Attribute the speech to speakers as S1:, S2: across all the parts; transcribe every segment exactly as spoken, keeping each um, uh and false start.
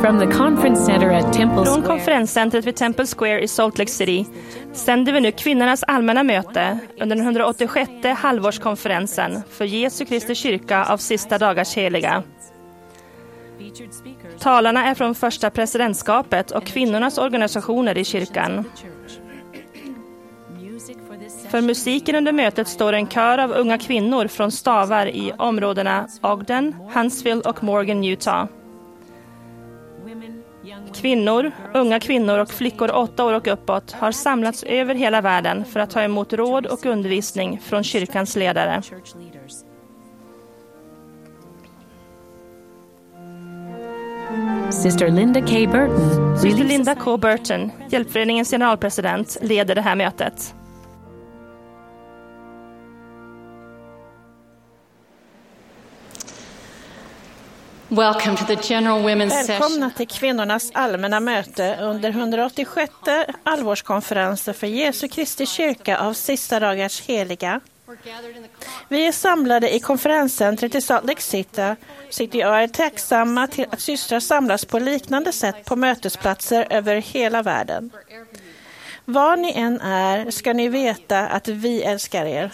S1: From the conference center at Temple
S2: Från
S1: Square.
S2: konferenscentret vid Temple Square i Salt Lake City sänder vi nu kvinnornas allmänna möte under den hundraåttiosjätte halvårskonferensen för Jesu Kristi kyrka av sista dagars heliga. Talarna är från första presidentskapet och kvinnornas organisationer i kyrkan. För musiken under mötet står en kör av unga kvinnor från stavar i områdena Ogden, Huntsville och Morgan, Utah. Kvinnor, unga kvinnor och flickor åtta år och uppåt har samlats över hela världen för att ta emot råd och undervisning från kyrkans ledare.
S1: Sister Linda K. Burton.
S2: Syster Linda K. Burton, Hjälpföreningens generalpresident, leder det här mötet.
S3: Welcome to the General Women's Session.
S4: Välkomna till kvinnornas allmänna möte under hundraåttiosjätte allvårskonferensen för Jesu Kristi kyrka av sista dagars heliga. Vi är samlade i konferenscentret i Salt Lake City, City och är tacksamma till att systrar samlas på liknande sätt på mötesplatser över hela världen. Var ni än är ska ni veta att vi älskar er.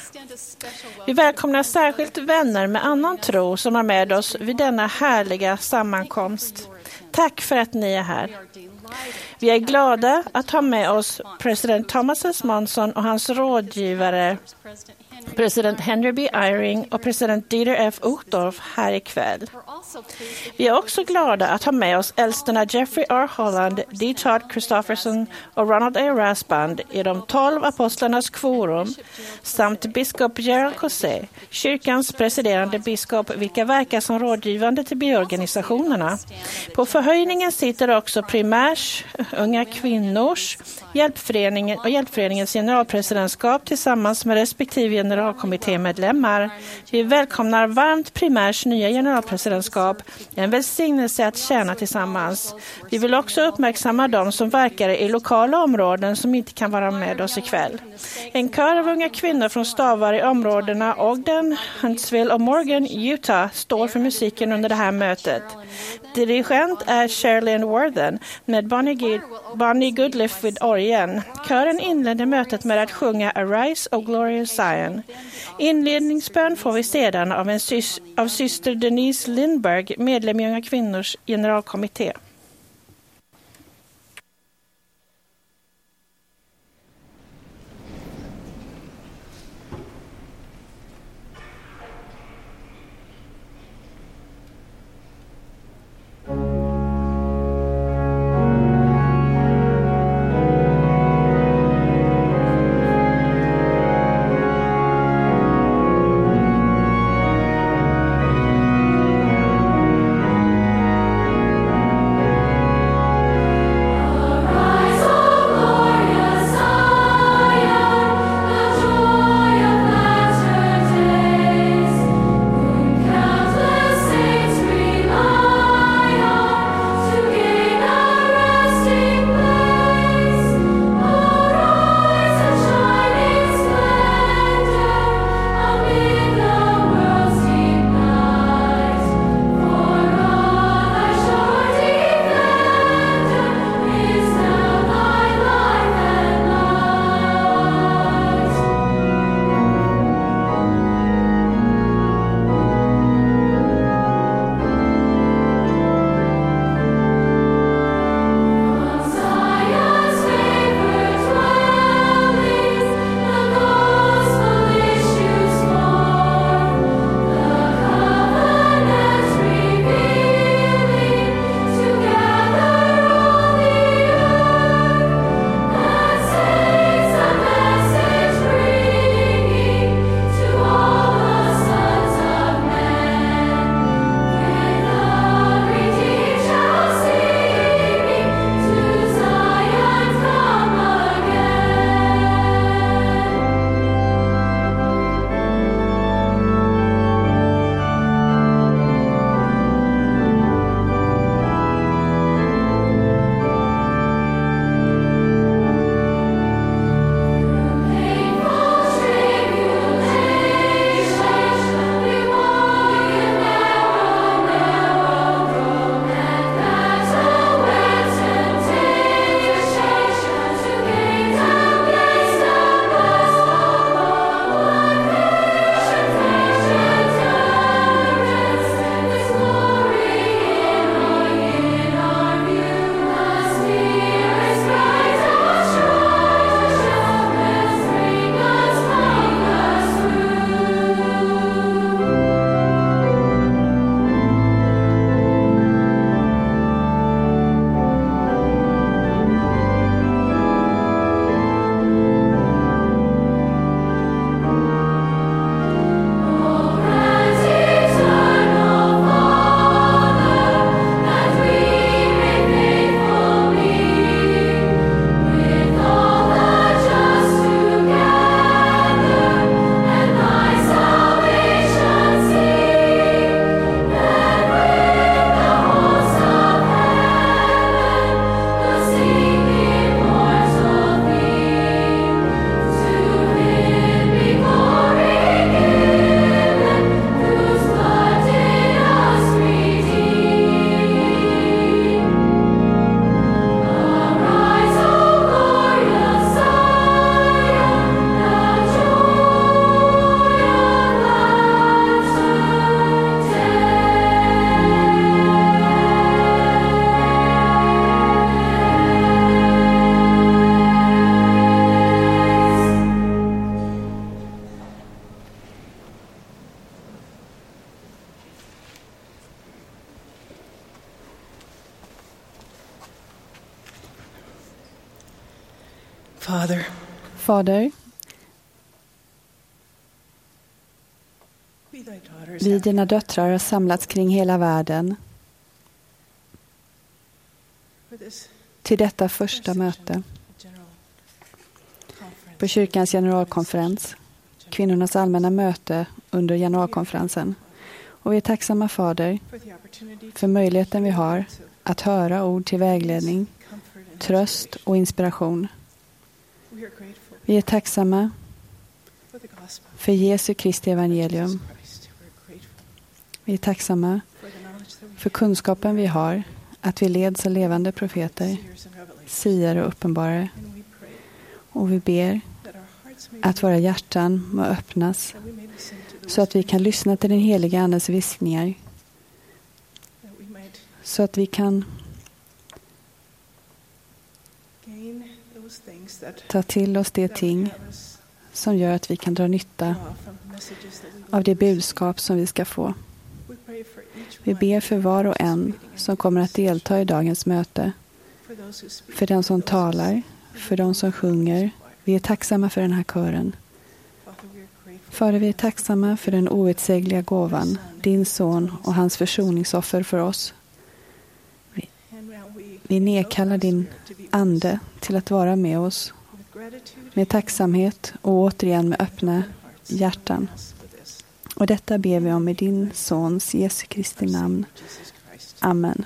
S4: Vi välkomnar särskilt vänner med annan tro som är med oss vid denna härliga sammankomst. Tack för att ni är här. Vi är glada att ha med oss president Thomas S. Monson och hans rådgivare president Henry B. Eyring och president Dieter F. Uchtdorf här ikväll. Vi är också glada att ha med oss äldsterna Jeffrey R. Holland, D. Todd Christofferson och Ronald A. Rasband i de tolv apostlarnas kvorum samt biskop Gerald Cosset, kyrkans presiderande biskop, vilka verkar som rådgivande till byorganisationerna. På förhöjningen sitter också primärs, unga kvinnors, hjälpföreningen och hjälpföreningens generalpresidentskap tillsammans med respektive generalkommittémedlemmar. Vi välkomnar varmt primärs nya generalpresidentskap, en välsignelse att tjäna tillsammans. Vi vill också uppmärksamma de som verkar i lokala områden som inte kan vara med oss ikväll. En kör av unga kvinnor från stavar i områdena Ogden, Huntsville och Morgan, Utah står för musiken under det här mötet. Dirigent är Sherilyn Worthen med Bonnie, G- Bonnie Goodliff vid orgeln. Kören inledde mötet med att sjunga Arise, O Glorious Zion. Inledningsbön får vi sedan av, en sys- av syster Denise Lindberg, medlem i Unga kvinnors generalkommitté.
S5: Thank Father,
S6: Fader, vi dina döttrar har samlats kring hela världen till detta första möte på kyrkans generalkonferens, kvinnornas allmänna möte under generalkonferensen. Och vi är tacksamma, Fader, för möjligheten vi har att höra ord till vägledning, tröst och inspiration. Vi är tacksamma för Jesu Kristi evangelium. Vi är tacksamma för kunskapen vi har, att vi leds av levande profeter, siare och uppenbarare. Och vi ber att våra hjärtan må öppnas så att vi kan lyssna till den heliga Andes viskningar. Så att vi kan ta till oss de ting som gör att vi kan dra nytta av det budskap som vi ska få. Vi ber för var och en som kommer att delta i dagens möte. För den som talar, för de som sjunger. Vi är tacksamma för den här kören. Fader, vi är tacksamma för den outsägliga gåvan, din son och hans försoningsoffer för oss. Vi, vi nedkallar din ande till att vara med oss med tacksamhet och återigen med öppna hjärtan. Och detta ber vi om i din sons Jesu Kristi namn. Amen.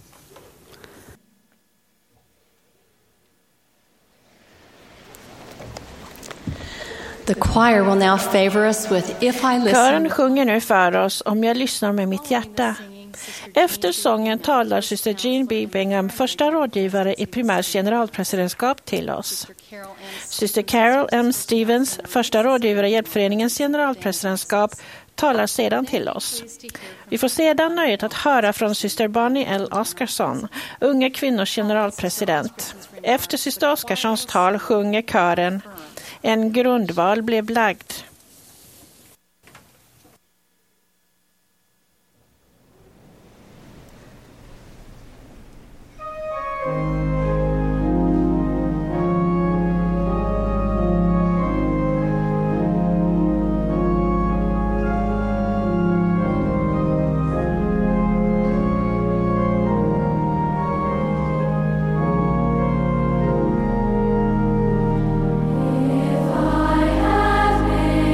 S3: The choir will now favor us with If I Listen.
S4: Kören sjunger nu för oss Om jag lyssnar med mitt hjärta. Efter sången talar syster Jean B. Bingham, första rådgivare i primärs generalpresidentskap, till oss. Syster Carol M. Stevens, första rådgivare i Hjälpföreningens generalpresidentskap, talar sedan till oss. Vi får sedan nöjet att höra från syster Bonnie L. Oscarsson, unga kvinnors generalpresident. Efter syster Oscarssons tal sjunger kören En grundval blev lagd.
S7: If I have made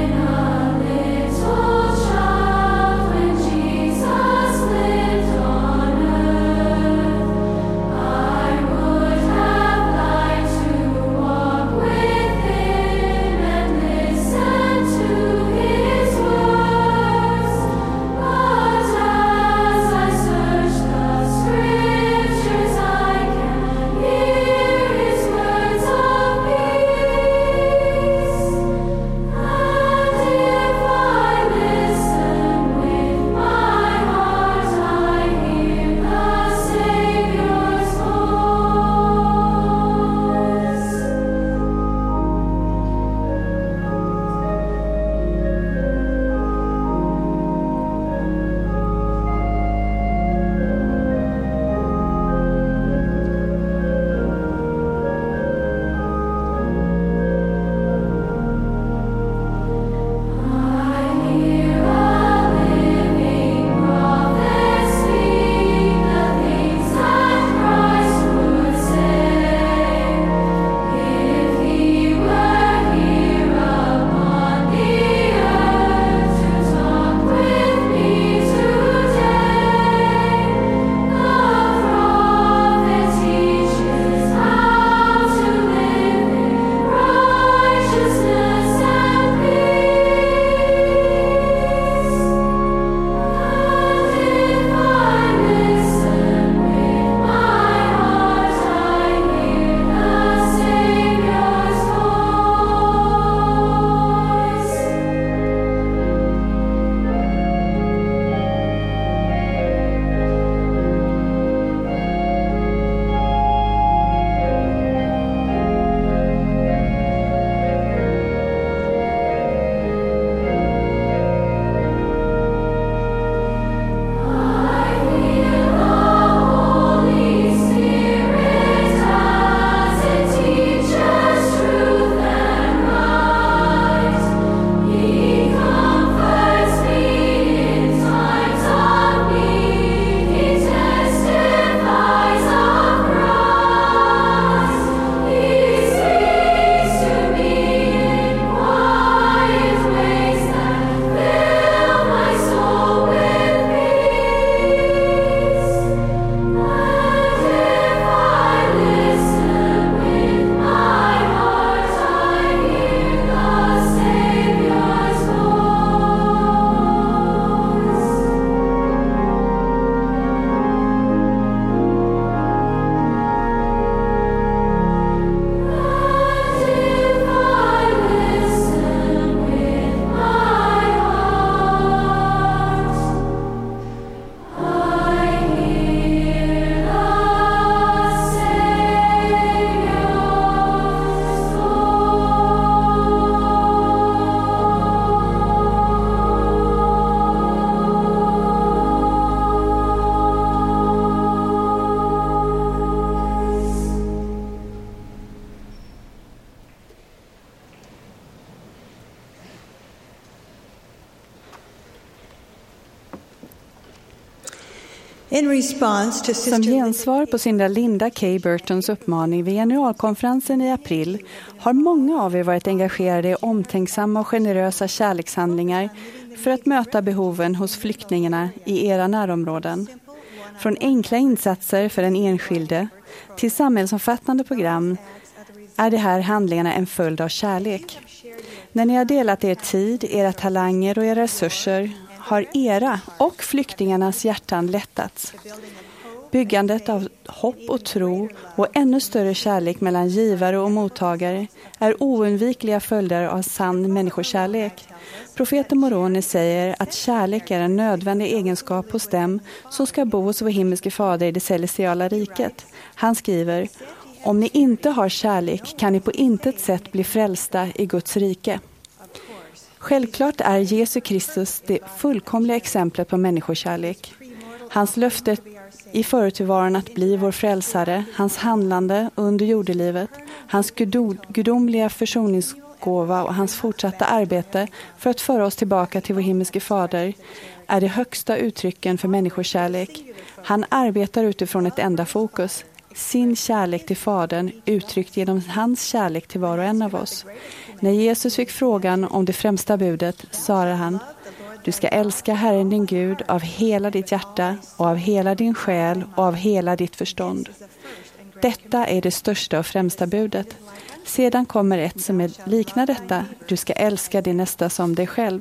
S6: Som gensvar på syndare Linda K. Burtons uppmaning vid generalkonferensen i april har många av er varit engagerade i omtänksamma och generösa kärlekshandlingar för att möta behoven hos flyktingarna i era närområden. Från enkla insatser för den enskilde till samhällsomfattande program är de här handlingarna en följd av kärlek. När ni har delat er tid, era talanger och era resurser har era och flyktingarnas hjärtan lättats. Byggandet av hopp och tro och ännu större kärlek mellan givare och mottagare är oundvikliga följder av sann människokärlek. Profeten Moroni säger att kärlek är en nödvändig egenskap hos dem som ska bo hos vår himmelske fader i det celestiala riket. Han skriver: om ni inte har kärlek kan ni på intet sätt bli frälsta i Guds rike. Självklart är Jesus Kristus det fullkomliga exemplet på människokärlek. Hans löfte i förutvaron att bli vår frälsare, hans handlande under jordelivet, hans gudomliga försoningsgåva och hans fortsatta arbete för att föra oss tillbaka till vår himmelske fader är de högsta uttrycken för människokärlek. Han arbetar utifrån ett enda fokus, sin kärlek till Fadern uttryckt genom hans kärlek till var och en av oss. När Jesus fick frågan om det främsta budet sa han: du ska älska Herren din Gud av hela ditt hjärta och av hela din själ och av hela ditt förstånd. Detta är det största och främsta budet. Sedan kommer ett som är liknar detta: du ska älska din nästa som dig själv.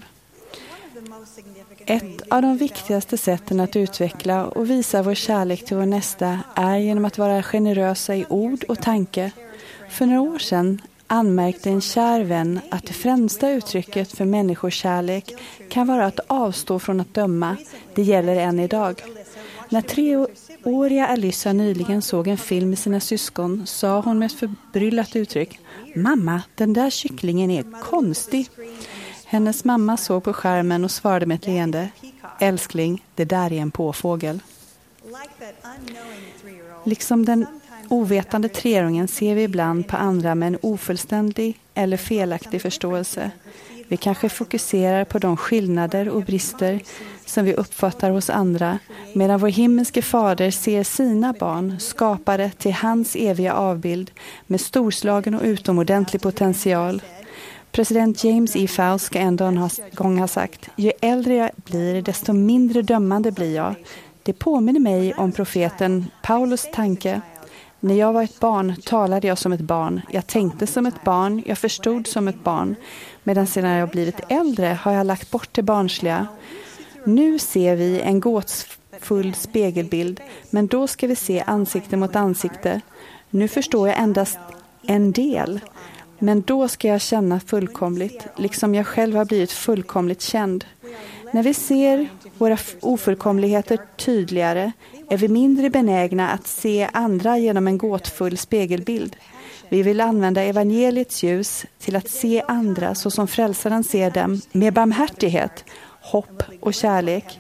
S6: Ett av de viktigaste sätten att utveckla och visa vår kärlek till vår nästa är genom att vara generösa i ord och tanke. För några år sedan anmärkte en kär vän att det främsta uttrycket för människokärlek kan vara att avstå från att döma. Det gäller än idag. När treåriga Alyssa nyligen såg en film med sina syskon sa hon med ett förbryllat uttryck: mamma, den där kycklingen är konstig. Hennes mamma såg på skärmen och svarade med ett leende: älskling, det där är en påfågel. Liksom den ovetande treåringen ser vi ibland på andra med en ofullständig eller felaktig förståelse. Vi kanske fokuserar på de skillnader och brister som vi uppfattar hos andra, medan vår himmelske fader ser sina barn skapade till hans eviga avbild med storslagen och utomordentlig potential. President James E. Fowles ska en gång ha sagt: ju äldre jag blir, desto mindre dömande blir jag. Det påminner mig om profeten Paulus tanke: när jag var ett barn talade jag som ett barn, jag tänkte som ett barn, jag förstod som ett barn. Medan sedan jag blivit äldre har jag lagt bort det barnsliga. Nu ser vi en gåtfull spegelbild, men då ska vi se ansikte mot ansikte. Nu förstår jag endast en del, men då ska jag känna fullkomligt, liksom jag själv har blivit fullkomligt känd. När vi ser våra ofullkomligheter tydligare är vi mindre benägna att se andra genom en gåtfull spegelbild. Vi vill använda evangeliets ljus till att se andra så som frälsaren ser dem, med barmhärtighet, hopp och kärlek.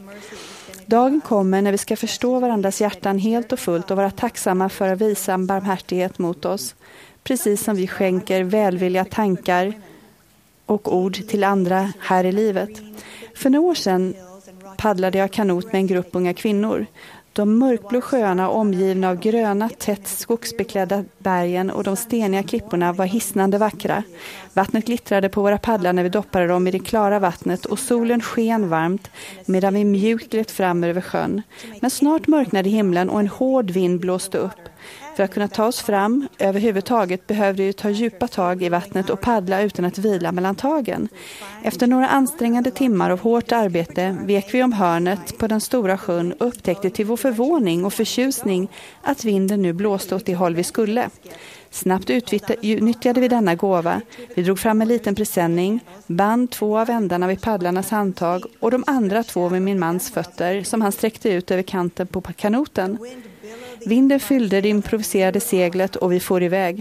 S6: Dagen kommer när vi ska förstå varandras hjärtan helt och fullt och vara tacksamma för att visa barmhärtighet mot oss, precis som vi skänker välvilliga tankar och ord till andra här i livet. För några år sedan paddlade jag kanot med en grupp unga kvinnor. De mörkblå sjöarna omgivna av gröna, tätt skogsbeklädda bergen och de steniga klipporna var hisnande vackra. Vattnet glittrade på våra paddlar när vi doppade dem i det klara vattnet och solen sken varmt medan vi mjukt gled fram över sjön. Men snart mörknade himlen och en hård vind blåste upp. För att kunna ta oss fram överhuvudtaget behövde vi ta djupa tag i vattnet och paddla utan att vila mellan tagen. Efter några ansträngande timmar av hårt arbete vek vi om hörnet på den stora sjön och upptäckte till vår förvåning och förtjusning att vinden nu blåste åt det håll vi skulle. Snabbt utnyttjade vi denna gåva. Vi drog fram en liten presenning, band två av ändarna vid paddlarnas handtag och de andra två vid min mans fötter som han sträckte ut över kanten på kanoten. Vinden fyllde det improviserade seglet och vi for iväg.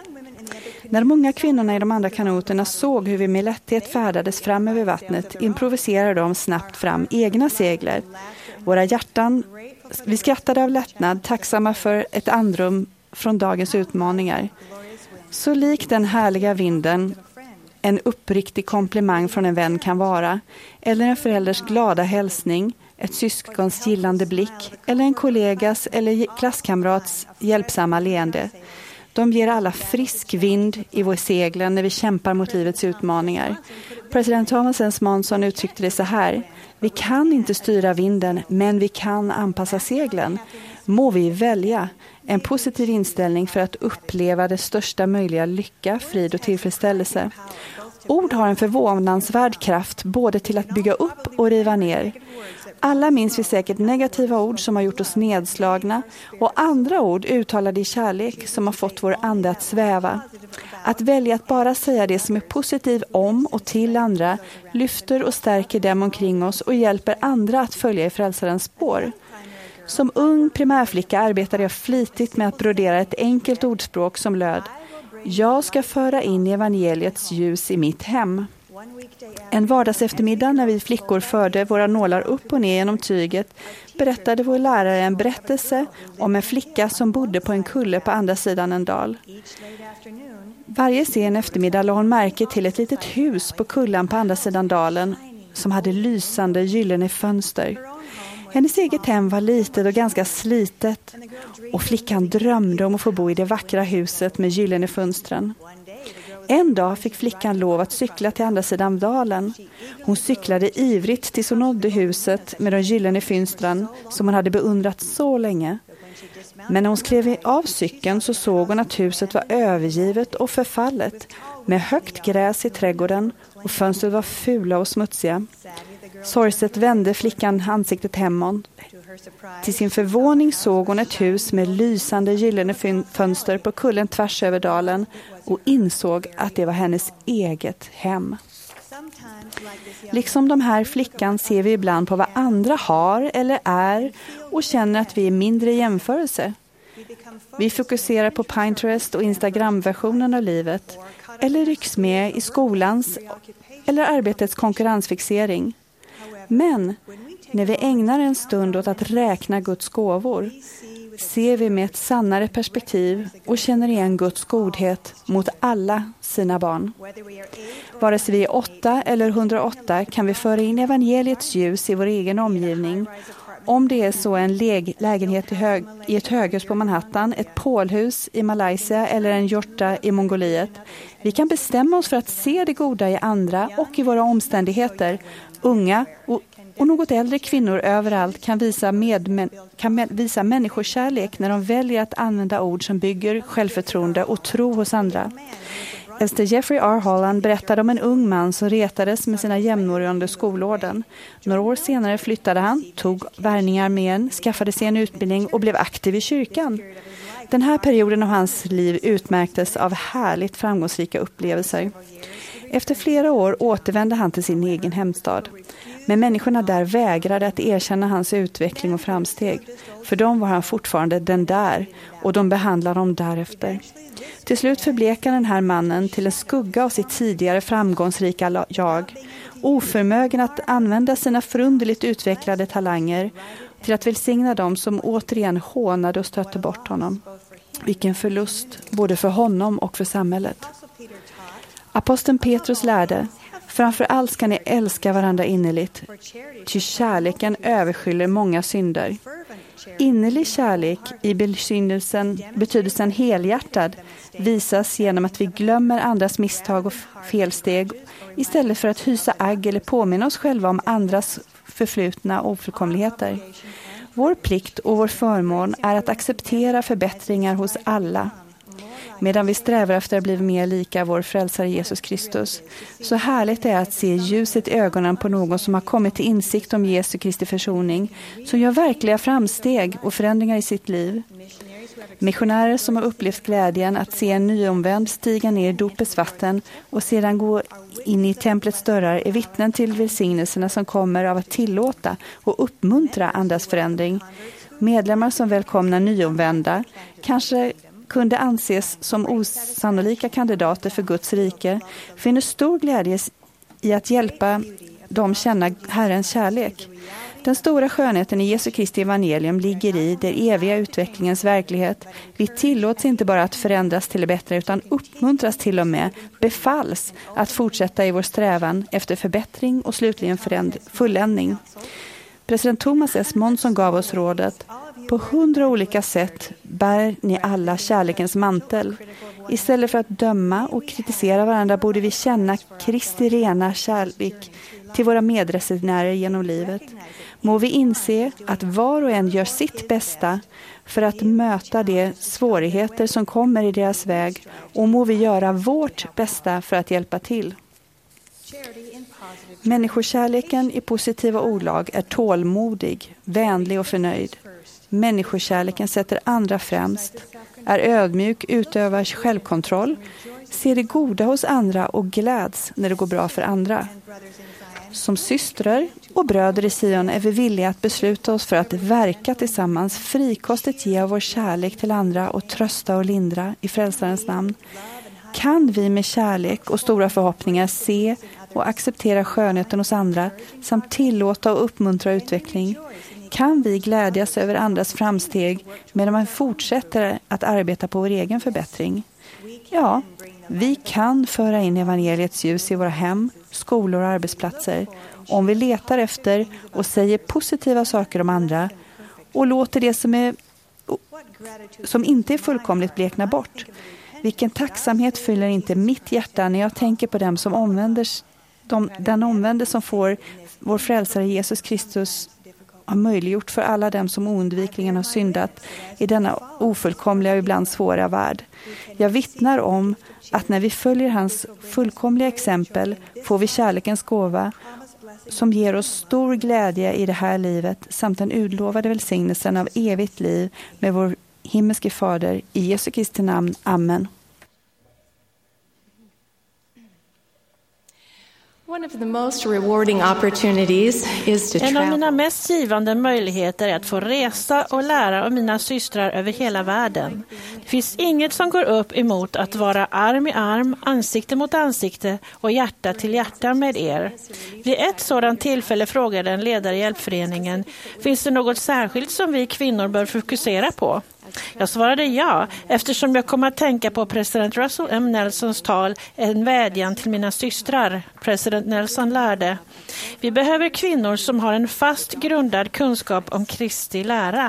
S6: När de många kvinnorna i de andra kanoterna såg hur vi med lätthet färdades fram över vattnet improviserade de snabbt fram egna segler. Våra hjärtan, vi skrattade av lättnad, tacksamma för ett andrum från dagens utmaningar. Så lik den härliga vinden en uppriktig komplimang från en vän kan vara, eller en förälders glada hälsning, ett syskons gillande blick eller en kollegas eller klasskamrats hjälpsamma leende. De ger alla frisk vind i vår seglen när vi kämpar mot livets utmaningar. President Thomas S. Monson uttryckte det så här: vi kan inte styra vinden, men vi kan anpassa seglen. Må vi välja en positiv inställning för att uppleva det största möjliga lycka, frid och tillfredsställelse. Ord har en förvånansvärd kraft både till att bygga upp och riva ner. Alla minns vi säkert negativa ord som har gjort oss nedslagna och andra ord uttalade i kärlek som har fått vår ande att sväva. Att välja att bara säga det som är positivt om och till andra lyfter och stärker dem omkring oss och hjälper andra att följa i frälsarens spår. Som ung primärflicka arbetade jag flitigt med att brodera ett enkelt ordspråk som löd: jag ska föra in evangeliets ljus i mitt hem. En vardags eftermiddag när vi flickor förde våra nålar upp och ner genom tyget berättade vår lärare en berättelse om en flicka som bodde på en kulle på andra sidan en dal. Varje sen eftermiddag lade hon märke till ett litet hus på kullan på andra sidan dalen som hade lysande gyllene fönster. Hennes eget hem var litet och ganska slitet och flickan drömde om att få bo i det vackra huset med gyllene fönstren. En dag fick flickan lov att cykla till andra sidan dalen. Hon cyklade ivrigt tills hon nådde huset med de gyllene fönstren som hon hade beundrat så länge. Men när hon skrev av cykeln så såg hon att huset var övergivet och förfallet med högt gräs i trädgården och fönstret var fula och smutsiga. Sorgset vände flickan ansiktet hemåt. Till sin förvåning såg hon ett hus med lysande gyllene fönster på kullen tvärs över dalen och insåg att det var hennes eget hem. Liksom de här flickan ser vi ibland på vad andra har eller är och känner att vi är mindre i jämförelse. Vi fokuserar på Pinterest och Instagram-versionen av livet eller rycks med i skolans eller arbetets konkurrensfixering. Men när vi ägnar en stund åt att räkna Guds gåvor ser vi med ett sannare perspektiv och känner igen Guds godhet mot alla sina barn. Vare sig vi är åtta eller hundraåtta kan vi föra in evangeliets ljus i vår egen omgivning. Om det är så en läg- lägenhet i, hög- i ett höghus på Manhattan, ett pålhus i Malaysia eller en hjorta i Mongoliet. Vi kan bestämma oss för att se det goda i andra och i våra omständigheter. Unga och, och något äldre kvinnor överallt kan visa, med, kan med, visa människokärlek när de väljer att använda ord som bygger självförtroende och tro hos andra. Ester Jeffrey R. Holland berättade om en ung man som retades med sina jämnåriga under skolåren. Några år senare flyttade han, tog värvningar med en, skaffade sig en utbildning och blev aktiv i kyrkan. Den här perioden av hans liv utmärktes av härligt framgångsrika upplevelser. Efter flera år återvände han till sin egen hemstad. Men människorna där vägrade att erkänna hans utveckling och framsteg. För dem var han fortfarande den där och de behandlade dem därefter. Till slut förblekade den här mannen till en skugga av sitt tidigare framgångsrika jag. Oförmögen att använda sina förunderligt utvecklade talanger till att välsigna dem som återigen hånade och stötte bort honom. Vilken förlust både för honom och för samhället. Aposteln Petrus lärde: framför allt ska ni älska varandra innerligt, ty kärleken överskyller många synder. Innerlig kärlek i betydelsen, betydelsen helhjärtad visas genom att vi glömmer andras misstag och felsteg istället för att hysa agg eller påminna oss själva om andras förflutna ofullkomligheter. Vår plikt och vår förmån är att acceptera förbättringar hos alla. Medan vi strävar efter att bli mer lika vår frälsare Jesus Kristus. Så härligt det är att se ljuset i ögonen på någon som har kommit till insikt om Jesu Kristi försoning, som gör verkliga framsteg och förändringar i sitt liv. Missionärer som har upplevt glädjen att se en nyomvänd stiga ner i dopets vatten och sedan gå in i templets dörrar är vittnen till välsignelserna som kommer av att tillåta och uppmuntra andras förändring. Medlemmar som välkomnar nyomvända kanske kunde anses som osannolika kandidater för Guds rike, finner stor glädje i att hjälpa dem känna Herrens kärlek. Den stora skönheten i Jesu Kristi evangelium ligger i den eviga utvecklingens verklighet. Vi tillåts inte bara att förändras till det bättre utan uppmuntras till och med, befalls att fortsätta i vår strävan efter förbättring och slutligen föränd- fulländning. President Thomas S. Monson gav oss rådet: på hundra olika sätt bär ni alla kärlekens mantel. Istället för att döma och kritisera varandra borde vi känna Kristi rena kärlek till våra medresenärer genom livet. Må vi inse att var och en gör sitt bästa för att möta de svårigheter som kommer i deras väg, och må vi göra vårt bästa för att hjälpa till. Människokärleken i positiva ordlag är tålmodig, vänlig och förnöjd. Människokärleken sätter andra främst, är ödmjuk, utövar självkontroll, ser det goda hos andra och gläds när det går bra för andra. Som systrar och bröder i Sion är vi villiga att besluta oss för att verka tillsammans, frikostigt ge vår kärlek till andra och trösta och lindra i Frälsarens namn. Kan vi med kärlek och stora förhoppningar se och acceptera skönheten hos andra samt tillåta och uppmuntra utveckling? Kan vi glädjas över andras framsteg medan man fortsätter att arbeta på vår egen förbättring? Ja, vi kan föra in evangeliets ljus i våra hem, skolor och arbetsplatser om vi letar efter och säger positiva saker om andra och låter det som, är, som inte är fullkomligt blekna bort. Vilken tacksamhet fyller inte mitt hjärta när jag tänker på dem som omvänder, de, den omvände som får vår frälsare Jesus Kristus har möjliggjort för alla dem som oundvikligen har syndat i denna ofullkomliga och ibland svåra värld. Jag vittnar om att när vi följer hans fullkomliga exempel får vi kärlekens gåva som ger oss stor glädje i det här livet samt den utlovade välsignelsen av evigt liv med vår himmelske fader i Jesu Kristi namn. Amen.
S3: One of the most rewarding opportunities is to
S4: En av mina
S3: travel.
S4: mest givande möjligheter är att få resa och lära av mina systrar över hela världen. Det finns inget som går upp emot att vara arm i arm, ansikte mot ansikte och hjärta till hjärta med er. Vid ett sådant tillfälle frågade en ledare i hjälpföreningen: finns det något särskilt som vi kvinnor bör fokusera på? Jag svarade ja, eftersom jag kom att tänka på president Russell M. Nelsons tal, en vädjan till mina systrar. President Nelson lärde: vi behöver kvinnor som har en fast grundad kunskap om Kristi lära.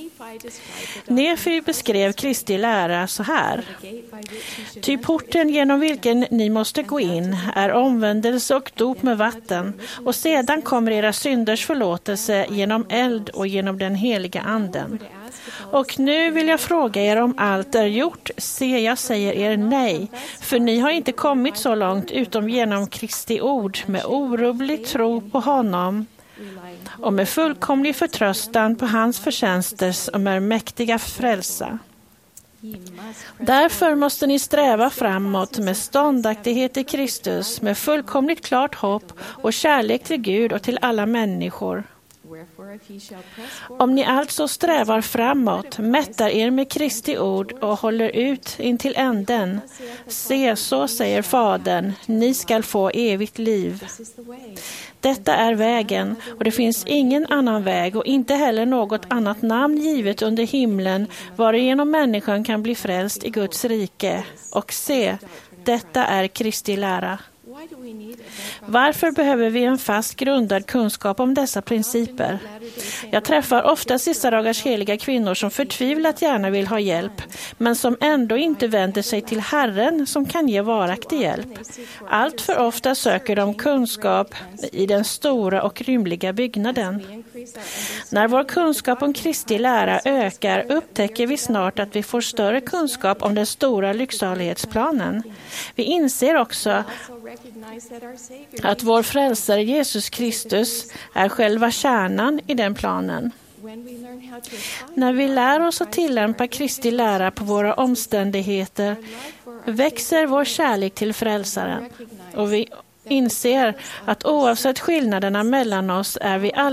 S4: Nefi beskrev Kristi lära så här: ty porten genom vilken ni måste gå in är omvändelse och dop med vatten, och sedan kommer era synders förlåtelse genom eld och genom den heliga anden. Och nu vill jag fråga er om allt är gjort. Se, jag säger er nej, för ni har inte kommit så långt utom genom Kristi ord med orubblig tro på honom och med fullkomlig förtröstan på hans förtjänster som är mäktiga frälsa. Därför måste ni sträva framåt med ståndaktighet i Kristus, med fullkomligt klart hopp och kärlek till Gud och till alla människor. Om ni alltså strävar framåt, mättar er med Kristi ord och håller ut intill änden, se, så säger Fadern, ni skall få evigt liv. Detta är vägen, och det finns ingen annan väg och inte heller något annat namn givet under himlen varigenom människan kan bli frälst i Guds rike. Och se, detta är Kristi lära. Varför behöver vi en fast grundad kunskap om dessa principer? Jag träffar ofta sista dagars heliga kvinnor som förtvivlat gärna vill ha hjälp, men som ändå inte vänder sig till Herren som kan ge varaktig hjälp. Allt för ofta söker de kunskap i den stora och rymliga byggnaden. När vår kunskap om Kristi lära ökar upptäcker vi snart att vi får större kunskap om den stora lycksalighetsplanen. Vi inser också att vår frälsare Jesus Kristus är själva kärnan i den planen. När vi lär oss att tillämpa Kristi lära på våra omständigheter växer vår kärlek till frälsaren, och vi inser att oavsett skillnaderna mellan oss är vi alla i behov av samma oändliga försoning.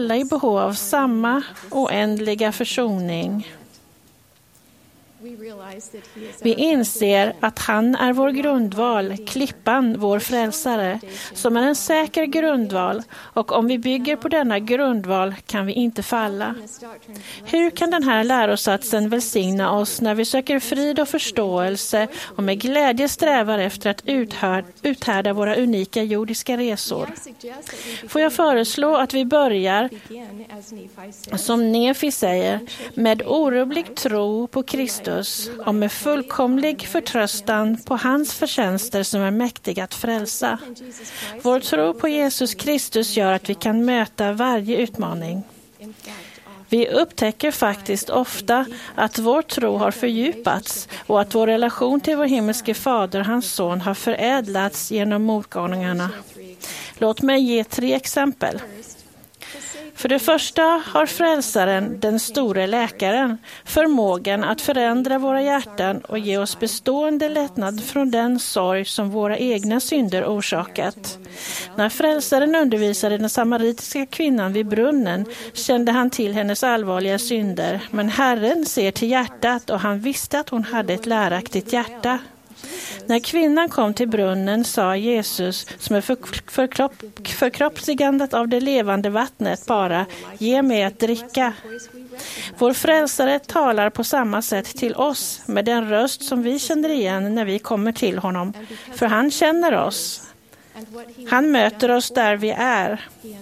S4: Vi inser att han är vår grundval, klippan, vår frälsare, som är en säker grundval, och om vi bygger på denna grundval kan vi inte falla. Hur kan den här lärosatsen välsigna oss när vi söker frid och förståelse och med glädje strävar efter att uthär, uthärda våra unika jordiska resor? Får jag föreslå att vi börjar, som Nefi säger, med orubblig tro på Kristus och med fullkomlig förtröstan på hans förtjänster som är mäktiga att frälsa. Vår tro på Jesus Kristus gör att vi kan möta varje utmaning. Vi upptäcker faktiskt ofta att vår tro har fördjupats och att vår relation till vår himmelske fader och hans son har förädlats genom motgångarna. Låt mig ge tre exempel. För det första har frälsaren, den store läkaren, förmågan att förändra våra hjärtan och ge oss bestående lättnad från den sorg som våra egna synder orsakat. När frälsaren undervisade den samaritiska kvinnan vid brunnen kände han till hennes allvarliga synder, men Herren ser till hjärtat och han visste att hon hade ett läraktigt hjärta. När kvinnan kom till brunnen sa Jesus, som är för, förkropp, förkroppsligandet av det levande vattnet, bara: ge mig att dricka. Vår frälsare talar på samma sätt till oss med den röst som vi känner igen när vi kommer till honom, för han känner oss. Han möter oss där vi är.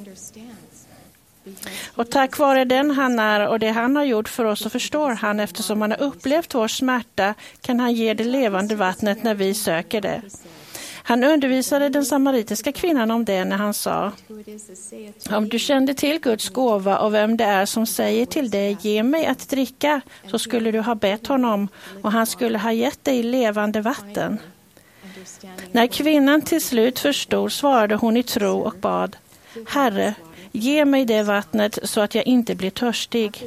S4: Och tack vare den han är och det han har gjort för oss så förstår han, eftersom han har upplevt vår smärta, kan han ge det levande vattnet när vi söker det. Han undervisade den samaritiska kvinnan om det när han sa: om du kände till Guds gåva och vem det är som säger till dig, ge mig att dricka, så skulle du ha bett honom och han skulle ha gett dig levande vatten. När kvinnan till slut förstod svarade hon i tro och bad: Herre, ge mig det vattnet så att jag inte blir törstig.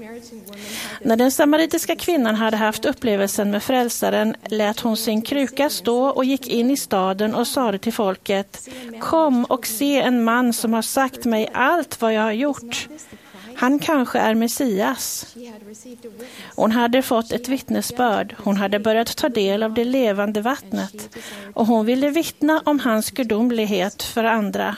S4: När den samaritiska kvinnan hade haft upplevelsen med frälsaren lät hon sin kruka stå och gick in i staden och sade till folket: kom och se en man som har sagt mig allt vad jag har gjort. Han kanske är Messias. Hon hade fått ett vittnesbörd. Hon hade börjat ta del av det levande vattnet. Och hon ville vittna om hans gudomlighet för andra.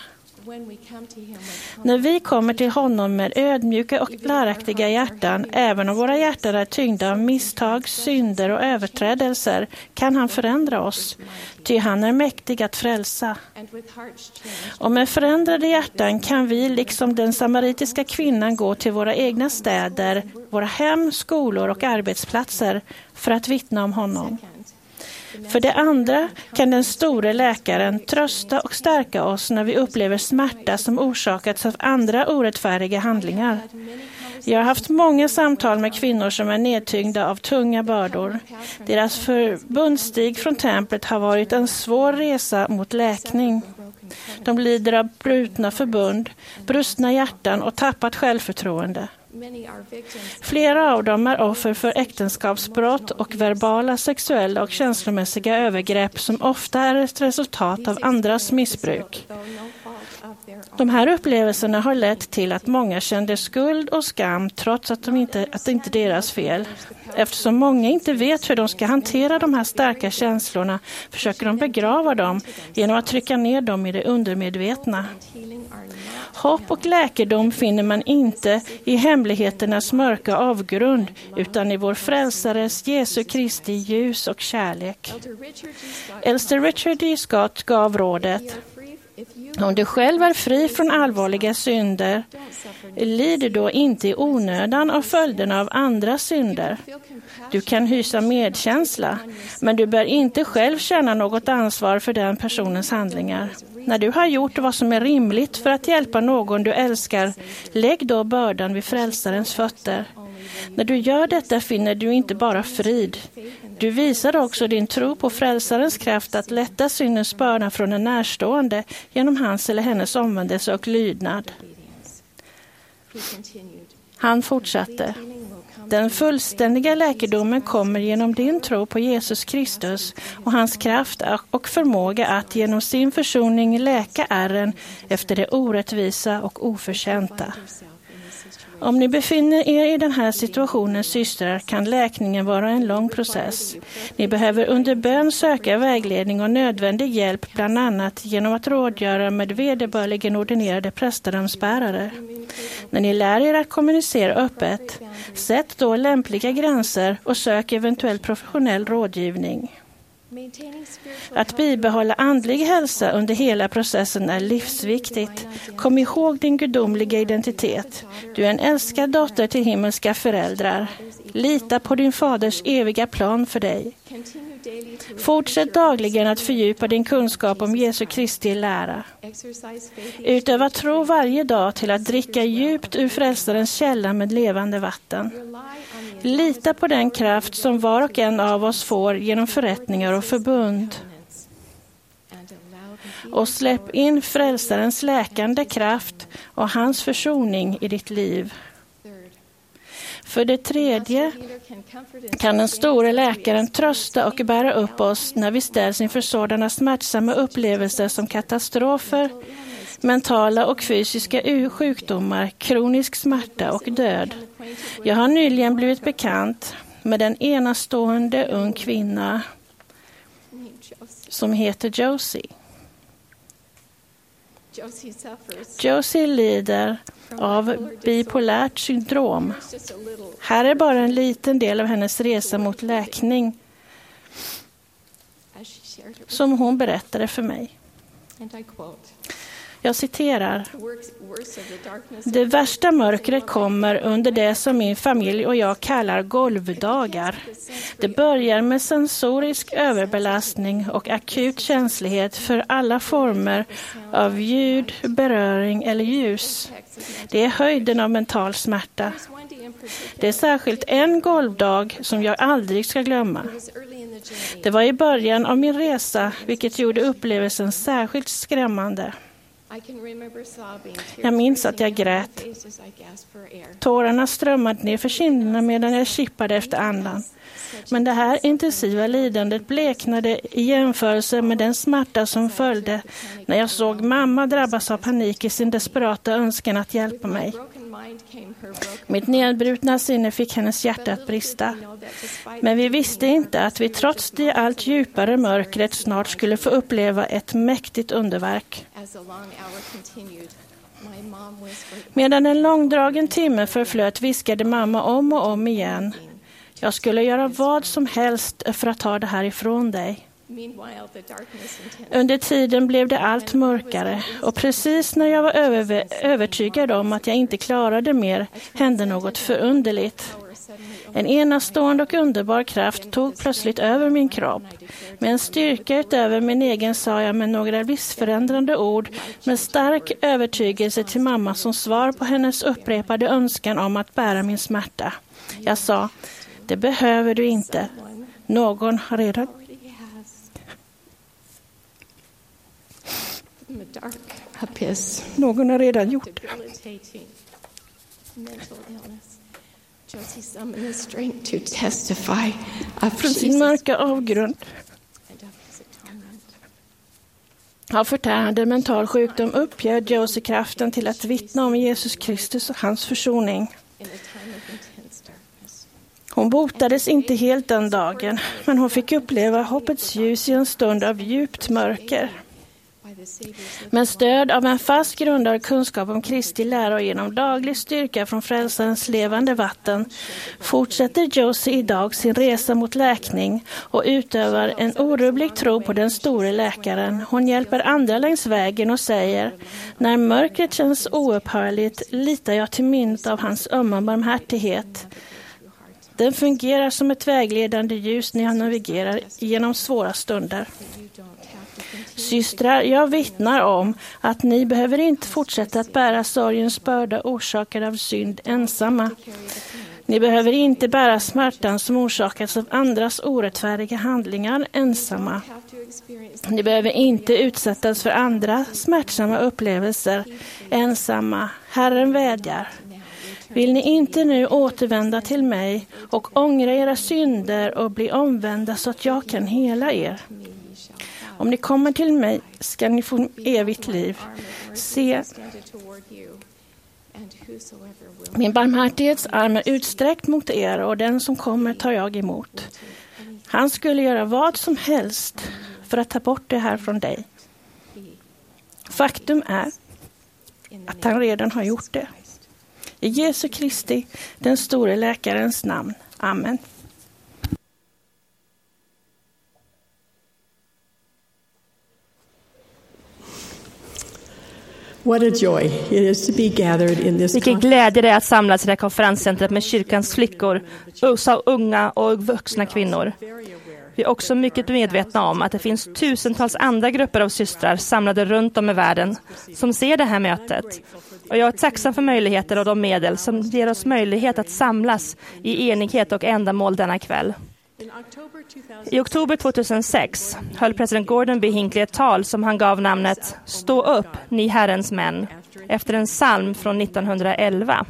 S4: När vi kommer till honom med ödmjuka och läraktiga hjärtan, även om våra hjärtan är tyngda av misstag, synder och överträdelser, kan han förändra oss. Ty han är mäktig att frälsa. Och med förändrade hjärtan kan vi, liksom den samaritiska kvinnan, gå till våra egna städer, våra hem, skolor och arbetsplatser för att vittna om honom. För det andra kan den store läkaren trösta och stärka oss när vi upplever smärta som orsakats av andra orättfärdiga handlingar. Jag har haft många samtal med kvinnor som är nedtyngda av tunga bördor. Deras förbundstig från templet har varit en svår resa mot läkning. De lider av brutna förbund, brustna hjärtan och tappat självförtroende. Flera av dem är offer för äktenskapsbrott och verbala, sexuella och känslomässiga övergrepp som ofta är ett resultat av andras missbruk. De här upplevelserna har lett till att många kände skuld och skam trots att, de inte, att det inte är deras fel. Eftersom många inte vet hur de ska hantera de här starka känslorna försöker de begrava dem genom att trycka ner dem i det undermedvetna. Hopp och läkedom finner man inte i hemligheternas mörka avgrund utan i vår frälsares Jesu Kristi ljus och kärlek. Äldste Richard D. Scott gav rådet: om du själv är fri från allvarliga synder, lider då inte i onödan av följderna av andra synder. Du kan hysa medkänsla, men du bör inte själv känna något ansvar för den personens handlingar. När du har gjort vad som är rimligt för att hjälpa någon du älskar, lägg då bördan vid frälsarens fötter. När du gör detta finner du inte bara frid. Du visar också din tro på frälsarens kraft att lätta syndens börda från en närstående genom hans eller hennes omvändelse och lydnad. Han fortsatte: den fullständiga läkedomen kommer genom din tro på Jesus Kristus och hans kraft och förmåga att genom sin försoning läka ärren efter det orättvisa och oförtjänta. Om ni befinner er i den här situationen, systrar, kan läkningen vara en lång process. Ni behöver under bön söka vägledning och nödvändig hjälp, bland annat genom att rådgöra med vederbörligen ordinerade prästadömsbärare. När ni lär er att kommunicera öppet, sätt då lämpliga gränser och sök eventuell professionell rådgivning. Att bibehålla andlig hälsa under hela processen är livsviktigt. Kom ihåg din gudomliga identitet. Du är en älskad dotter till himmelska föräldrar. Lita på din faders eviga plan för dig. Fortsätt dagligen att fördjupa din kunskap om Jesu Kristi lära. Utöva tro varje dag till att dricka djupt ur frälsarens källa med levande vatten. Lita på den kraft som var och en av oss får genom förrättningar och förbund. Och släpp in frälsarens läkande kraft och hans försoning i ditt liv. För det tredje kan den store läkaren trösta och bära upp oss när vi ställs inför sådana smärtsamma upplevelser som katastrofer, mentala och fysiska sjukdomar, kronisk smärta och död. Jag har nyligen blivit bekant med en enastående ung kvinna som heter Josie. Josie lider av bipolärt syndrom. Här är bara en liten del av hennes resa mot läkning som hon berättade för mig. Jag citerar: det värsta mörkret kommer under det som min familj och jag kallar golvdagar. Det börjar med sensorisk överbelastning och akut känslighet för alla former av ljud, beröring eller ljus. Det är höjden av mental smärta. Det är särskilt en golvdag som jag aldrig ska glömma. Det var i början av min resa, vilket gjorde upplevelsen särskilt skrämmande. Jag minns att jag grät. Tårarna strömmade ner för kinderna medan jag kippade efter andan. Men det här intensiva lidandet bleknade i jämförelse med den smärta som följde när jag såg mamma drabbas av panik i sin desperata önskan att hjälpa mig. Mitt nedbrutna sinne fick hennes hjärta att brista. Men vi visste inte att vi trots det allt djupare mörkret snart skulle få uppleva ett mäktigt underverk. Medan en långdragen timme förflöt viskade mamma om och om igen: jag skulle göra vad som helst för att ta det här ifrån dig. Under tiden blev det allt mörkare och precis när jag var över, övertygad om att jag inte klarade mer hände något förunderligt. En enastående och underbar kraft tog plötsligt över min kropp. Med en styrka utöver min egen sa jag med några livsförändrande ord med stark övertygelse till mamma som svar på hennes upprepade önskan om att bära min smärta. Jag sa: det behöver du inte. Någon har redan... Någon har redan gjort det. Från sin mörka avgrund av förtärande mental sjukdom uppgör Josie kraften till att vittna om Jesus Kristus och hans försoning. Hon botades inte helt den dagen, men hon fick uppleva hoppets ljus i en stund av djupt mörker. Med stöd av en fast grundad kunskap om Kristi lära och genom daglig styrka från frälsarens levande vatten fortsätter Josie idag sin resa mot läkning och utövar en orubblig tro på den store läkaren. Hon hjälper andra längs vägen och säger: när mörkret känns oupphörligt litar jag till minnet av hans ömma barmhärtighet. Den fungerar som ett vägledande ljus när jag navigerar genom svåra stunder. Systrar, jag vittnar om att ni behöver inte fortsätta att bära sorgens börda orsakad av synd ensamma. Ni behöver inte bära smärtan som orsakats av andras orättfärdiga handlingar ensamma. Ni behöver inte utsättas för andra smärtsamma upplevelser ensamma. Herren vädjar: vill ni inte nu återvända till mig och ångra era synder och bli omvända så att jag kan hela er? Om ni kommer till mig ska ni få evigt liv. Se, Min barmhärtighetsarm är utsträckt mot er och den som kommer tar jag emot. Han skulle göra vad som helst för att ta bort det här från dig. Faktum är att han redan har gjort det. I Jesu Kristi, den store läkarens namn. Amen.
S5: What a joy it is to be gathered in this
S2: Vilken glädje det är att samlas i det här konferenscentret med kyrkans flickor, så unga och vuxna kvinnor. Vi är också mycket medvetna om att det finns tusentals andra grupper av systrar samlade runt om i världen som ser det här mötet. Och jag är tacksam för möjligheter och de medel som ger oss möjlighet att samlas i enighet och ändamål denna kväll. I oktober tjugohundrasex höll president Gordon B. Hinckley ett tal som han gav namnet "Stå upp, ni Herrens män", efter en psalm från nittonhundraelva.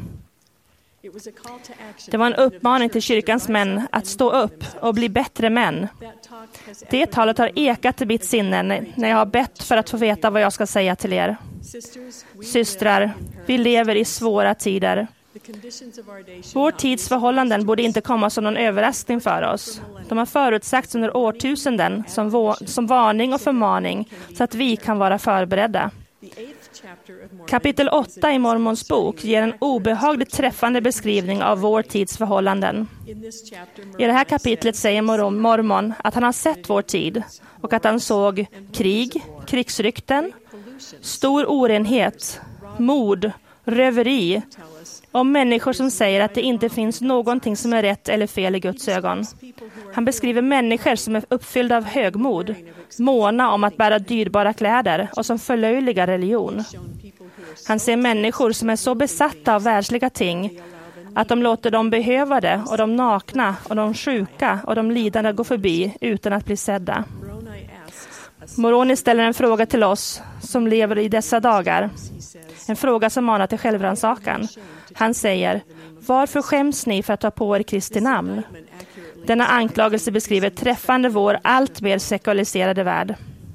S2: Det var en uppmaning till kyrkans män att stå upp och bli bättre män. Det talet har ekat i mitt sinne när jag har bett för att få veta vad jag ska säga till er. Systrar, vi lever i svåra tider. Vår tids förhållanden borde inte komma som någon överraskning för oss. De har förutsagts under årtusenden som, vå- som varning och förmaning så att vi kan vara förberedda. Kapitel åtta i Mormons bok ger en obehagligt träffande beskrivning av vår tids förhållanden. I det här kapitlet säger Mormon att han har sett vår tid och att han såg krig, krigsrykten, stor orenhet, mord, röveri och människor som säger att det inte finns någonting som är rätt eller fel i Guds ögon. Han beskriver människor som är uppfyllda av högmod, måna om att bära dyrbara kläder och som förlöjligar religion. Han ser människor som är så besatta av världsliga ting att de låter dem behöva det och de nakna och de sjuka och de lidande gå förbi utan att bli sedda. Moroni ställer en fråga till oss som lever i dessa dagar. En fråga som manar till självrannsakan. Han säger: varför skäms ni för att ta på er Kristi namn? Denna anklagelse beskriver träffande vår allt mer sekulariserade värld.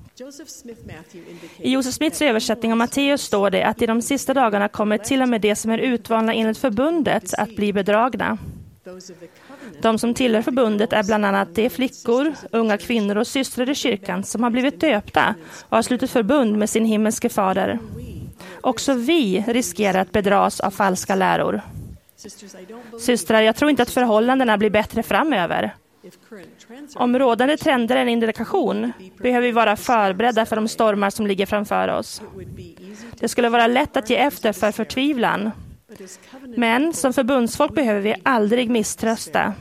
S2: I Joseph Smiths översättning av Matteus står det att i de sista dagarna kommer till och med det som är utvalda enligt förbundet att bli bedragna. De som tillhör förbundet är bland annat de flickor, unga kvinnor och systrar i kyrkan som har blivit döpta och har slutit förbund med sin himmelske fader. Också vi riskerar att bedras av falska läror. Systrar, jag tror inte att förhållandena blir bättre framöver. Om rådande trender är en indikation behöver vi vara förberedda för de stormar som ligger framför oss. Det skulle vara lätt att ge efter för förtvivlan. Men som förbundsfolk behöver vi aldrig misströsta.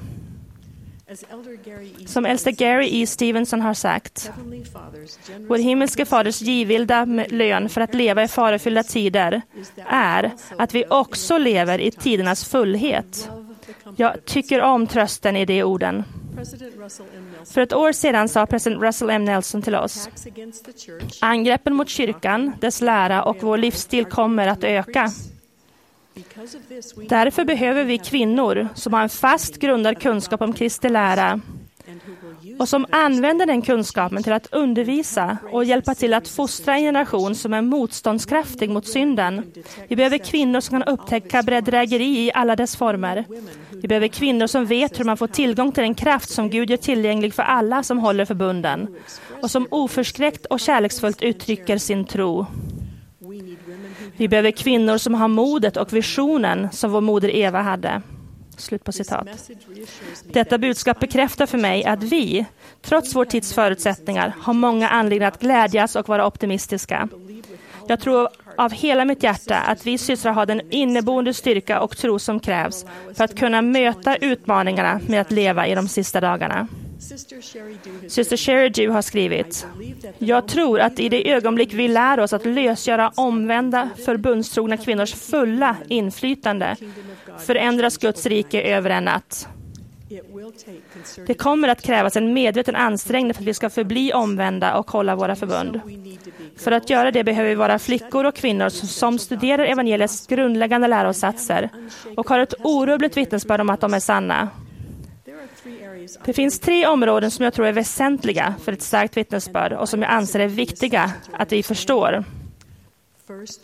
S2: Som äldste Gary E. Stevenson har sagt: vår himmelske faders givvilda lön för att leva i farefyllda tider är att vi också lever i tidernas fullhet. Jag tycker om trösten i de orden. För ett år sedan sa president Russell M. Nelson till oss: angreppen mot kyrkan, dess lära och vår livsstil kommer att öka. Därför behöver vi kvinnor som har en fast grundad kunskap om Kristi lära och som använder den kunskapen till att undervisa och hjälpa till att fostra en generation som är motståndskraftig mot synden. Vi behöver kvinnor som kan upptäcka bedrägeri i alla dess former. Vi behöver kvinnor som vet hur man får tillgång till den kraft som Gud gör tillgänglig för alla som håller förbunden och som oförskräckt och kärleksfullt uttrycker sin tro. Vi behöver kvinnor som har modet och visionen som vår moder Eva hade. Slut på citat. Detta budskap bekräftar för mig att vi, trots vår tids förutsättningar, har många anledningar att glädjas och vara optimistiska. Jag tror av hela mitt hjärta att vi systrar har den inneboende styrka och tro som krävs för att kunna möta utmaningarna med att leva i de sista dagarna. Syster Sherry Dew har skrivit: jag tror att i det ögonblick vi lär oss att lösgöra omvända förbundstrogna kvinnors fulla inflytande förändras Guds rike över en natt. Det kommer att krävas en medveten ansträngning för att vi ska förbli omvända och hålla våra förbund. För att göra det behöver vi vara flickor och kvinnor som studerar evangeliets grundläggande lärosatser och har ett orubbligt vittnesbörd om att de är sanna. Det finns tre områden som jag tror är väsentliga för ett starkt vittnesbörd och som jag anser är viktiga att vi förstår.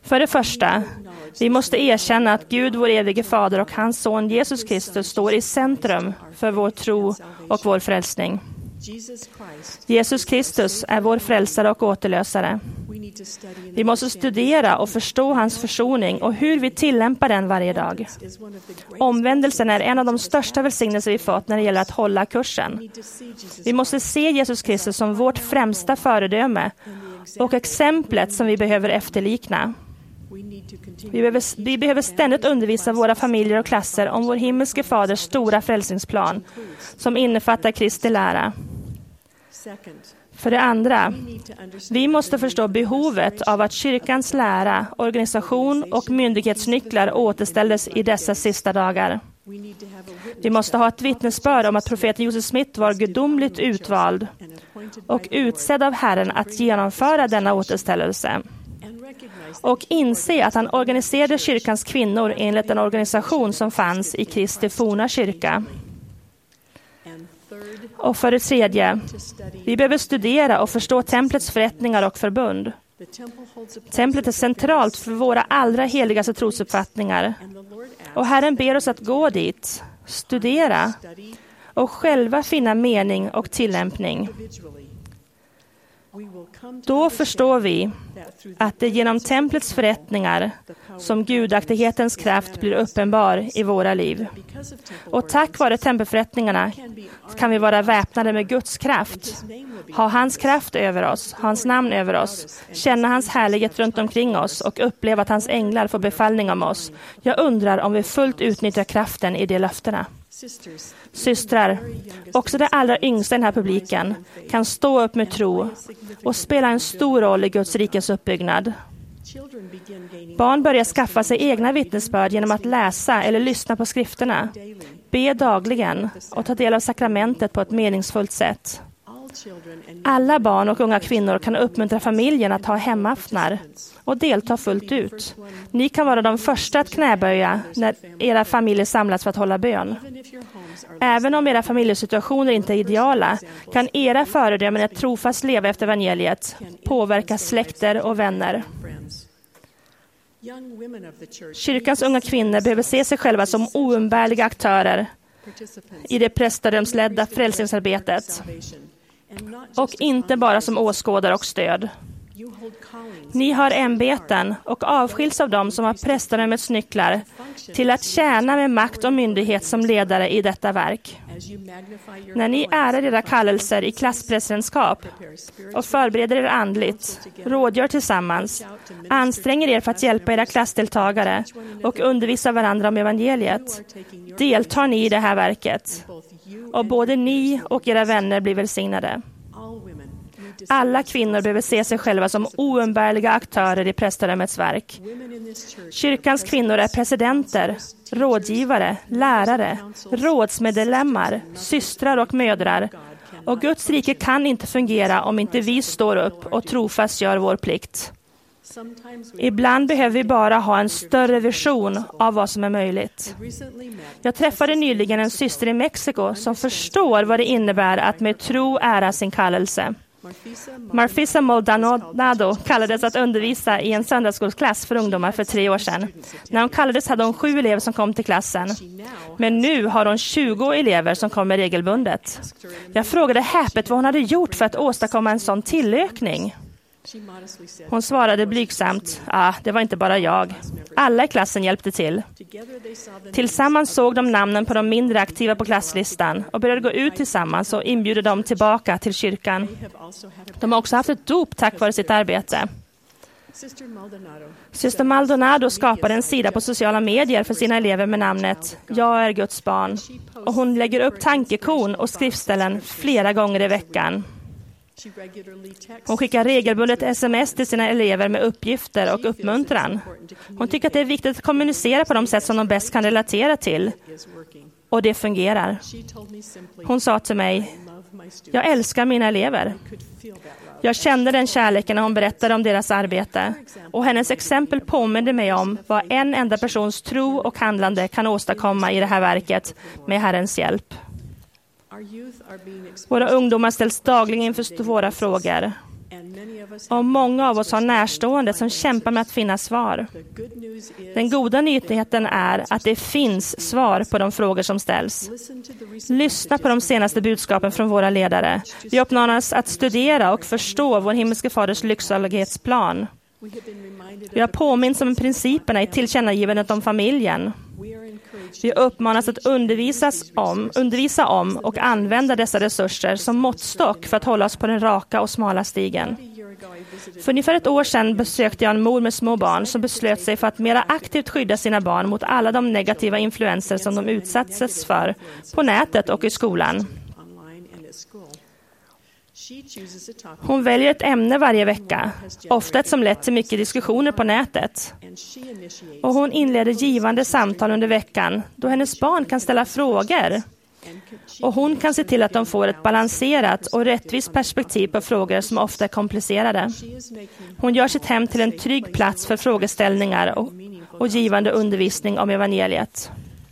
S2: För det första, vi måste erkänna att Gud, vår evige fader, och hans son Jesus Kristus står i centrum för vår tro och vår frälsning. Jesus Kristus är vår frälsare och återlösare. Vi måste studera och förstå hans försoning och hur vi tillämpar den varje dag. Omvändelsen är en av de största välsignelser vi fått när det gäller att hålla kursen. Vi måste se Jesus Kristus som vårt främsta föredöme och exemplet som vi behöver efterlikna. Vi behöver, vi behöver ständigt undervisa våra familjer och klasser om vår himmelske faders stora frälsningsplan som innefattar Kristi lära. För det andra, vi måste förstå behovet av att kyrkans lära, organisation och myndighetsnycklar återställdes i dessa sista dagar. Vi måste ha ett vittnesbörd om att profeten Joseph Smith var gudomligt utvald och utsedd av Herren att genomföra denna återställelse. Och inse att han organiserade kyrkans kvinnor enligt en organisation som fanns i Kristi forna kyrka. Och för det tredje, vi behöver studera och förstå templets förrättningar och förbund. Templet är centralt för våra allra heligaste trosuppfattningar. Och Herren ber oss att gå dit, studera och själva finna mening och tillämpning. Då förstår vi att det är genom templets förrättningar som gudaktighetens kraft blir uppenbar i våra liv. Och tack vare tempelförrättningarna kan vi vara väpnade med Guds kraft. Ha hans kraft över oss, ha hans namn över oss, känna hans härlighet runt omkring oss och uppleva att hans änglar får befallning om oss. Jag undrar om vi fullt utnyttjar kraften i de löftena. Systrar, också de allra yngsta i den här publiken kan stå upp med tro och spela en stor roll i Guds rikes uppbyggnad. Barn börjar skaffa sig egna vittnesbörd genom att läsa eller lyssna på skrifterna, be dagligen och ta del av sakramentet på ett meningsfullt sätt. Alla barn och unga kvinnor kan uppmuntra familjen att ha hemaftnar och delta fullt ut. Ni kan vara de första att knäböja när era familjer samlas för att hålla bön. Även om era familjesituationer inte är ideala kan era föredömen att trofast leva efter evangeliet påverka släkter och vänner. Kyrkans unga kvinnor behöver se sig själva som oumbärliga aktörer i det prästadömsledda frälsningsarbetet och inte bara som åskådare och stöd. Ni har ämbeten och avskiljs av dem som har prästadömets nycklar till att tjäna med makt och myndighet som ledare i detta verk. När ni ärar era kallelser i klasspresidentskap och förbereder er andligt, rådgör tillsammans, anstränger er för att hjälpa era klassdeltagare och undervisa varandra om evangeliet, deltar ni i det här verket. Och både ni och era vänner blir välsignade. Alla kvinnor behöver se sig själva som oumbärliga aktörer i prästadömets verk. Kyrkans kvinnor är presidenter, rådgivare, lärare, rådsmedlemmar, systrar och mödrar. Och Guds rike kan inte fungera om inte vi står upp och trofast gör vår plikt. Ibland behöver vi bara ha en större vision av vad som är möjligt. Jag träffade nyligen en syster i Mexiko som förstår vad det innebär att med tro ära sin kallelse. Marfisa Maldonado kallades att undervisa i en söndagsskolsklass för ungdomar för tre år sedan. När hon kallades hade hon sju elever som kom till klassen. Men nu har hon tjugo elever som kommer regelbundet. Jag frågade häpet vad hon hade gjort för att åstadkomma en sån tillökning. Hon svarade blygsamt, ah, det var inte bara jag. Alla i klassen hjälpte till. Tillsammans såg de namnen på de mindre aktiva på klasslistan och började gå ut tillsammans och inbjuder dem tillbaka till kyrkan. De har också haft ett dop tack vare sitt arbete. Syster Maldonado skapade en sida på sociala medier för sina elever med namnet Jag är Guds barn. Och hon lägger upp tankekon och skriftställen flera gånger i veckan. Hon skickar regelbundet sms till sina elever med uppgifter och uppmuntran. Hon tycker att det är viktigt att kommunicera på de sätt som de bäst kan relatera till. Och det fungerar. Hon sa till mig, jag älskar mina elever. Jag kände den kärleken när hon berättade om deras arbete. Och hennes exempel påminner mig om vad en enda persons tro och handlande kan åstadkomma i det här verket med Herrens hjälp. Våra ungdomar ställs dagligen inför svåra frågor. Och många av oss har närstående som kämpar med att finna svar. Den goda nyheten är att det finns svar på de frågor som ställs. Lyssna på de senaste budskapen från våra ledare. Vi uppmanas att studera och förstå vår himmelske faders lycksalighetsplan. Vi har påminns om principerna i tillkännagivandet om familjen. Vi uppmanas att undervisas om, undervisa om och använda dessa resurser som måttstock för att hålla oss på den raka och smala stigen. För ungefär ett år sedan besökte jag en mor med små barn som beslöt sig för att mera aktivt skydda sina barn mot alla de negativa influenser som de utsatts för på nätet och i skolan. Hon väljer ett ämne varje vecka, ofta ett som lett till mycket diskussioner på nätet. Och hon inleder givande samtal under veckan då hennes barn kan ställa frågor. Och hon kan se till att de får ett balanserat och rättvist perspektiv på frågor som ofta är komplicerade. Hon gör sitt hem till en trygg plats för frågeställningar och, och givande undervisning om evangeliet.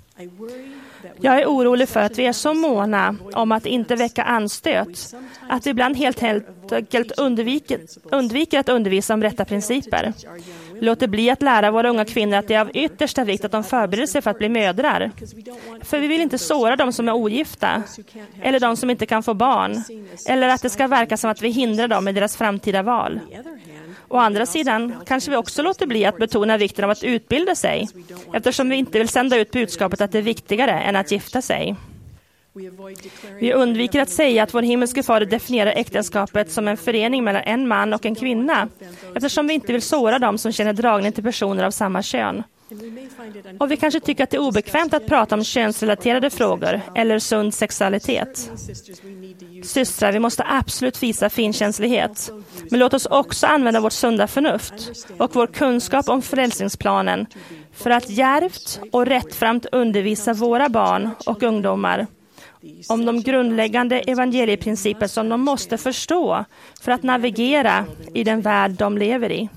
S2: Jag är orolig för att vi är så måna om att inte väcka anstöt att vi ibland helt enkelt undviker, undviker att undervisa om rätta principer. Låter bli att lära våra unga kvinnor att det är av yttersta vikt att de förbereder sig för att bli mödrar. För vi vill inte såra de som är ogifta eller de som inte kan få barn eller att det ska verka som att vi hindrar dem i deras framtida val. Å andra sidan kanske vi också låter bli att betona vikten av att utbilda sig eftersom vi inte vill sända ut budskapet att det är viktigare än att gifta sig. Vi undviker att säga att vår himmelske fader definierar äktenskapet som en förening mellan en man och en kvinna eftersom vi inte vill såra dem som känner dragning till personer av samma kön. Och vi kanske tycker att det är obekvämt att prata om könsrelaterade frågor eller sund sexualitet. Systrar, vi måste absolut visa finkänslighet. Men låt oss också använda vårt sunda förnuft och vår kunskap om frälsningsplanen för att djärvt och rättframt undervisa våra barn och ungdomar om de grundläggande evangelieprinciper som de måste förstå för att navigera i den värld de lever i.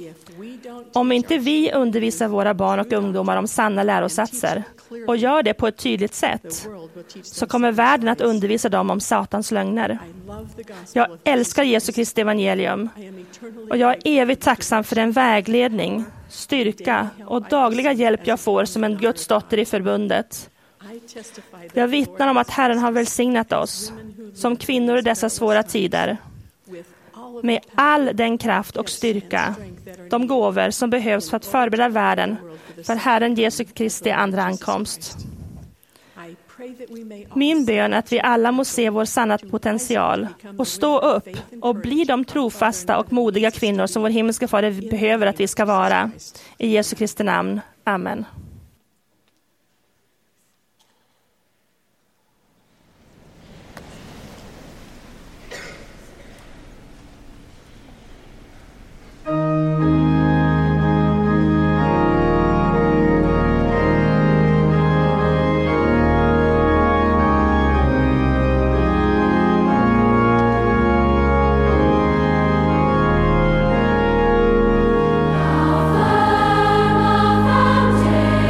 S2: Om inte vi undervisar våra barn och ungdomar om sanna lärosatser och gör det på ett tydligt sätt så kommer världen att undervisa dem om Satans lögner. Jag älskar Jesu Kristi evangelium och jag är evigt tacksam för den vägledning, styrka och dagliga hjälp jag får som en Guds dotter i förbundet. Jag vittnar om att Herren har välsignat oss som kvinnor i dessa svåra tider med all den kraft och styrka, de gåvor som behövs för att förbereda världen för Herren Jesu Kristi andra ankomst. Min bön är att vi alla må se vår sanna potential och stå upp och bli de trofasta och modiga kvinnor som vår himmelska fader behöver att vi ska vara. I Jesu Kristi namn. Amen.
S7: Fountain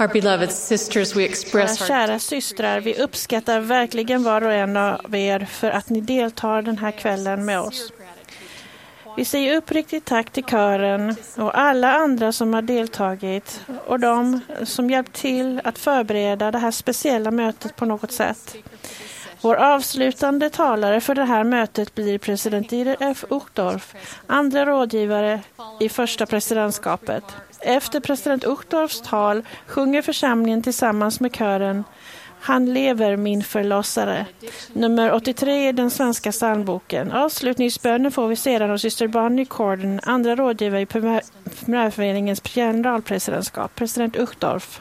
S3: Our beloved sisters, we
S4: Våra
S3: express our
S4: kära systrar, vi uppskattar verkligen var och en av er för att ni deltar den här kvällen med oss. Vi säger uppriktigt tack till kören och alla andra som har deltagit och de som hjälpt till att förbereda det här speciella mötet på något sätt. Vår avslutande talare för det här mötet blir president Dieter F. Uchtdorf, andra rådgivare i första presidentskapet. Efter president Uchtdorfs tal sjunger församlingen tillsammans med kören Han lever min förlossare, nummer åttiotre i den svenska psalmboken. Avslutningsbönen får vi sedan av syster Bonnie Corden, andra rådgivare i primärföreningens generalpresidentskap, president Uchtdorf.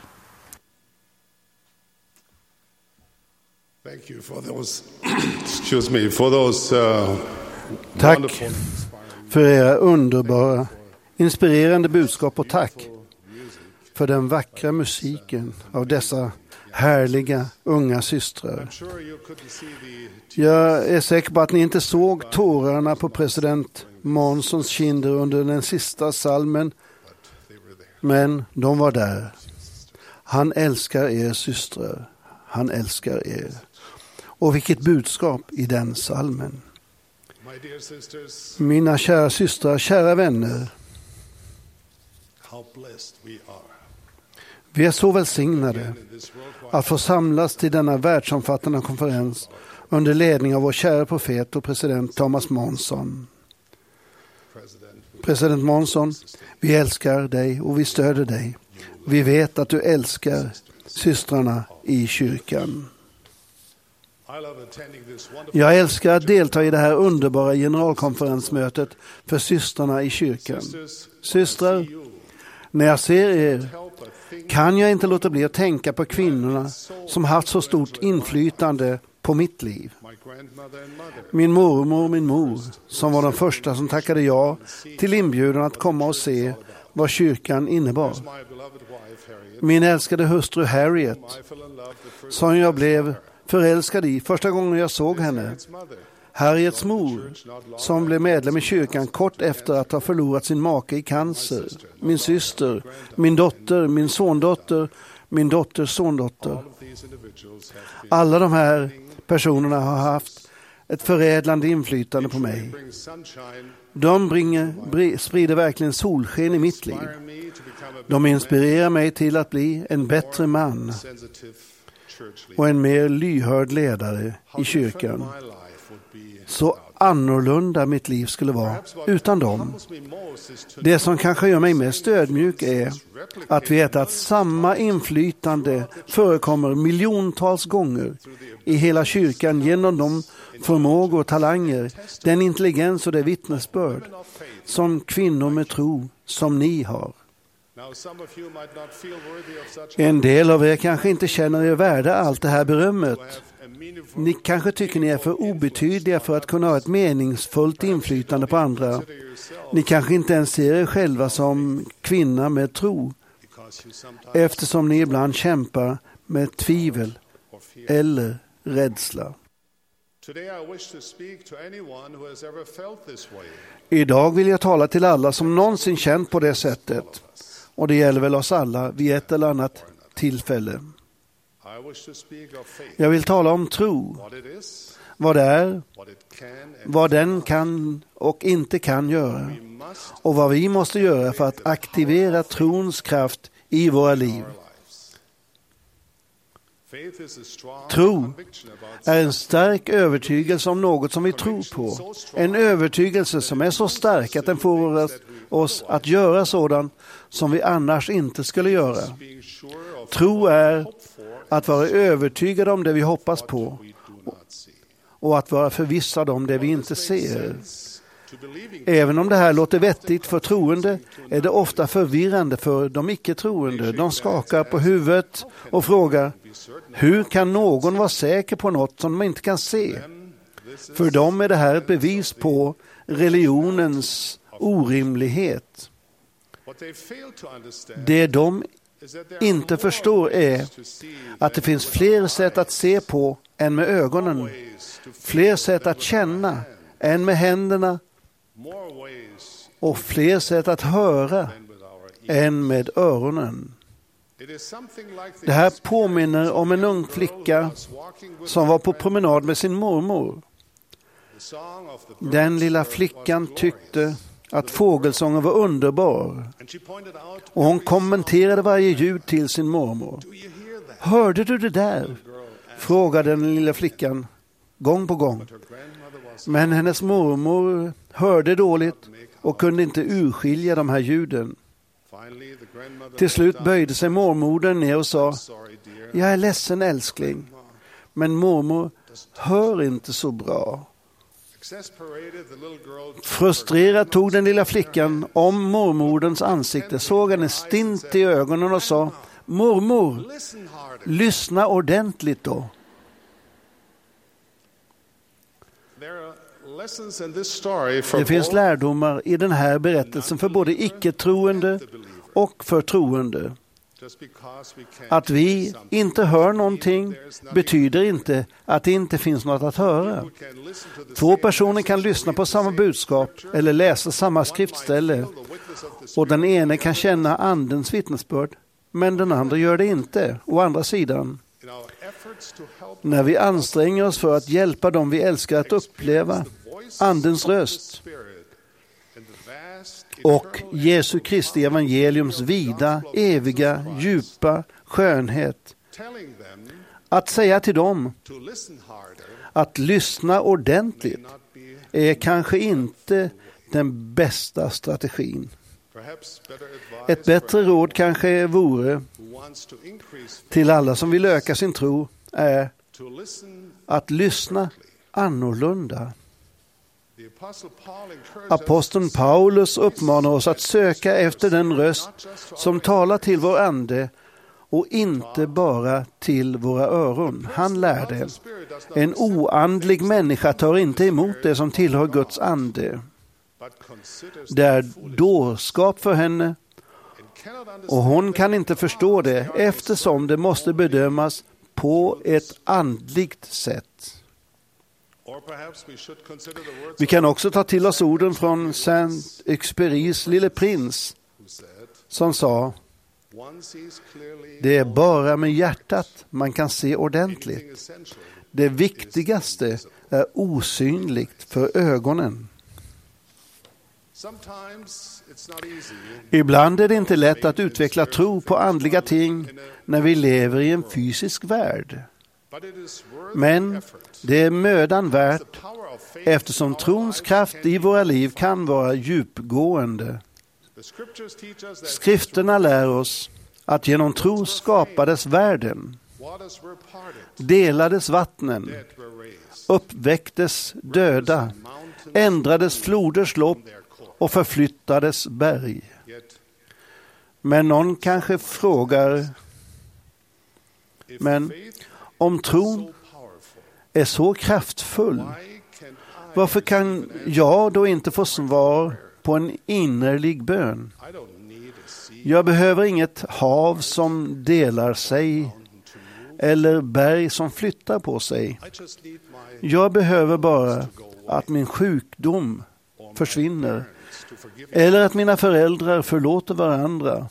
S7: Thank you for those, excuse me, for those, uh,
S8: tack för era underbara, inspirerande budskap och tack för den vackra musiken av dessa härliga unga systrar. Jag är säker på att ni inte såg tårarna på president Monsons kinder under den sista salmen, men de var där. Han älskar er systrar. Han älskar er. Och vilket budskap i den salmen. Mina kära systrar, kära vänner. Vi är så välsignade att få samlas till denna världsomfattande konferens under ledning av vår kära profet och president Thomas Monson. President Monson, vi älskar dig och vi stöder dig. Vi vet att du älskar systrarna i kyrkan. Jag älskar att delta i det här underbara generalkonferensmötet för systrarna i kyrkan. Systrar, när jag ser er kan jag inte låta bli att tänka på kvinnorna som haft så stort inflytande på mitt liv. Min mormor och min mor, som var de första som tackade ja till inbjudan att komma och se vad kyrkan innebar. Min älskade hustru Harriet, som jag blev förälskad i första gången jag såg henne. Harriets mor, som blev medlem i kyrkan kort efter att ha förlorat sin make i cancer. Min syster, min dotter, min sondotter, min dotters sondotter. Alla de här personerna har haft ett förädlande inflytande på mig. De bringer, sprider verkligen solsken i mitt liv. De inspirerar mig till att bli en bättre man och en mer lyhörd ledare i kyrkan. Så annorlunda mitt liv skulle vara utan dem. Det som kanske gör mig mest ödmjuk är att veta att samma inflytande förekommer miljontals gånger i hela kyrkan genom de förmågor och talanger, den intelligens och det vittnesbörd som kvinnor med tro som ni har. En del av er kanske inte känner er värda allt det här berömmet. Ni kanske tycker ni är för obetydliga för att kunna ha ett meningsfullt inflytande på andra. Ni kanske inte ens ser er själva som kvinna med tro, eftersom ni ibland kämpar med tvivel eller rädsla. Idag vill jag tala till alla som någonsin känt på det sättet. Och det gäller väl oss alla vid ett eller annat tillfälle. Jag vill tala om tro. Vad det är, vad den kan och inte kan göra. Och vad vi måste göra för att aktivera trons kraft i våra liv. Tro är en stark övertygelse om något som vi tror på. En övertygelse som är så stark att den får oss att göra sådant som vi annars inte skulle göra. Tro är att vara övertygad om det vi hoppas på och att vara förvissad om det vi inte ser. Även om det här låter vettigt för troende är det ofta förvirrande för de icke-troende. De skakar på huvudet och frågar: hur kan någon vara säker på något som de inte kan se? För dem är det här ett bevis på religionens orimlighet. Det de inte förstår är att det finns fler sätt att se på än med ögonen. Fler sätt att känna än med händerna. Och fler sätt att höra än med öronen. Det här påminner om en ung flicka som var på promenad med sin mormor. Den lilla flickan tyckte att fågelsången var underbar och hon kommenterade varje ljud till sin mormor. Hörde du det där? Frågade den lilla flickan gång på gång. Men hennes mormor hörde dåligt och kunde inte urskilja de här ljuden. Till slut böjde sig mormodern ner och sa: jag är ledsen älskling, men mormor hör inte så bra. Frustrerad tog den lilla flickan om mormoderns ansikte, såg henne stint i ögonen och sa: mormor, lyssna ordentligt då. Det finns lärdomar i den här berättelsen för både icke-troende och för troende. Att vi inte hör någonting betyder inte att det inte finns något att höra. Två personer kan lyssna på samma budskap eller läsa samma skriftställe och den ene kan känna andens vittnesbörd, men den andra gör det inte. Å andra sidan, när vi anstränger oss för att hjälpa dem vi älskar att uppleva andens röst och Jesu Kristi evangeliums vida, eviga, djupa skönhet, att säga till dem att lyssna ordentligt är kanske inte den bästa strategin. Ett bättre råd kanske vore till alla som vill öka sin tro är att lyssna annorlunda. Aposteln Paulus uppmanar oss att söka efter den röst som talar till vår ande och inte bara till våra öron. Han lärde: en oandlig människa tar inte emot det som tillhör Guds ande. Det är dårskap för henne och hon kan inte förstå det eftersom det måste bedömas på ett andligt sätt. Vi kan också ta till oss orden från Saint-Exupérys Lille prins som sa: det är bara med hjärtat man kan se ordentligt. Det viktigaste är osynligt för ögonen. Ibland är det inte lätt att utveckla tro på andliga ting när vi lever i en fysisk värld. Men det är mödan värt eftersom trons kraft i våra liv kan vara djupgående. Skrifterna lär oss att genom tro skapades världen, delades vattnen, uppväcktes döda, ändrades floders lopp och förflyttades berg. Men någon kanske frågar, men om tron är så kraftfull, varför kan jag då inte få svar på en innerlig bön? Jag behöver inget hav som delar sig eller berg som flyttar på sig. Jag behöver bara att min sjukdom försvinner eller att mina föräldrar förlåter varandra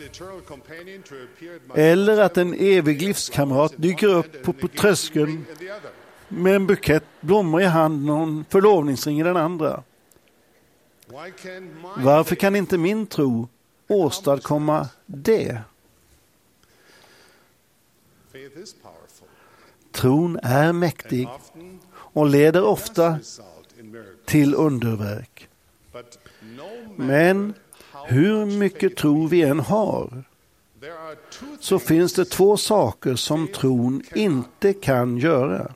S8: eller att en evig livskamrat dyker upp på, på tröskeln med en bukett blommor i handen och en förlovningsring i den andra. Varför kan inte min tro åstadkomma det? Tron är mäktig och leder ofta till underverk. Men hur mycket tro vi än har, så finns det två saker som tron inte kan göra.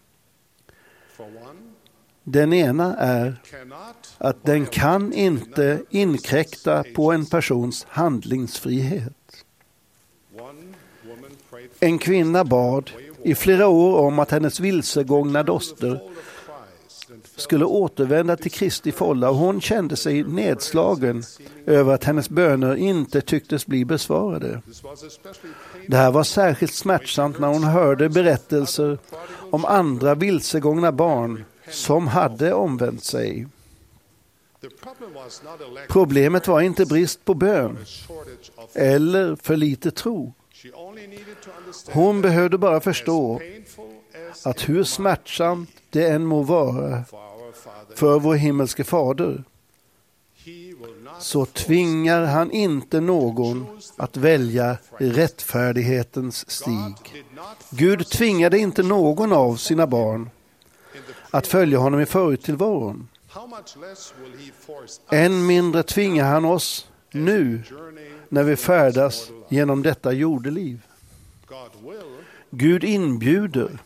S8: Den ena är att den kan inte inkräkta på en persons handlingsfrihet. En kvinna bad i flera år om att hennes vilsegångna dotter skulle återvända till Kristi folla och hon kände sig nedslagen över att hennes böner inte tycktes bli besvarade. Det här var särskilt smärtsamt när hon hörde berättelser om andra vilsegångna barn som hade omvänt sig. Problemet var inte brist på bön eller för lite tro. Hon behövde bara förstå att hur smärtsamt det än må vara för vår himmelske fader, så tvingar han inte någon att välja rättfärdighetens stig. Gud tvingade inte någon av sina barn att följa honom i föruttillvaron. Än mindre tvingar han oss nu när vi färdas genom detta jordeliv. Gud inbjuder,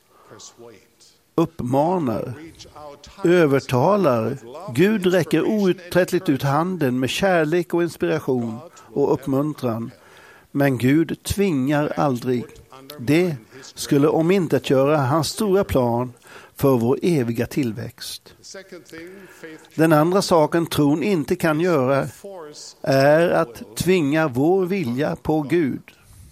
S8: uppmanar, övertalar. Gud räcker outtröttligt ut handen med kärlek och inspiration och uppmuntran. Men Gud tvingar aldrig. Det skulle omintetgöra hans stora plan för vår eviga tillväxt. Den andra saken tron inte kan göra är att tvinga vår vilja på Gud.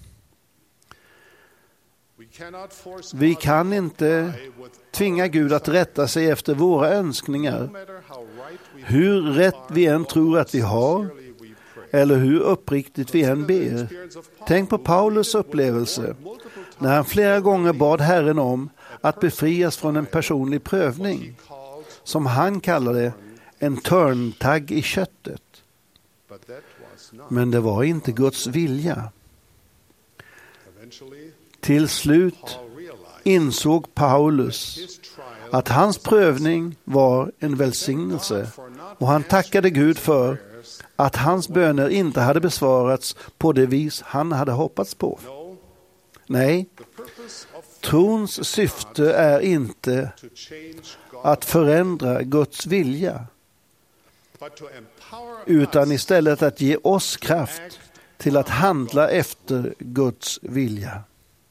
S8: Vi kan inte tvinga Gud att rätta sig efter våra önskningar. Hur rätt vi än tror att vi har, eller hur uppriktigt vi än ber. Tänk på Paulus upplevelse när han flera gånger bad Herren om att befrias från en personlig prövning, som han kallade en törntagg i köttet. Men det var inte Guds vilja. Till slut insåg Paulus att hans prövning var en välsignelse, och han tackade Gud för att hans böner inte hade besvarats på det vis han hade hoppats på. Nej, trons syfte är inte att förändra Guds vilja, utan istället att ge oss kraft till att handla efter Guds vilja.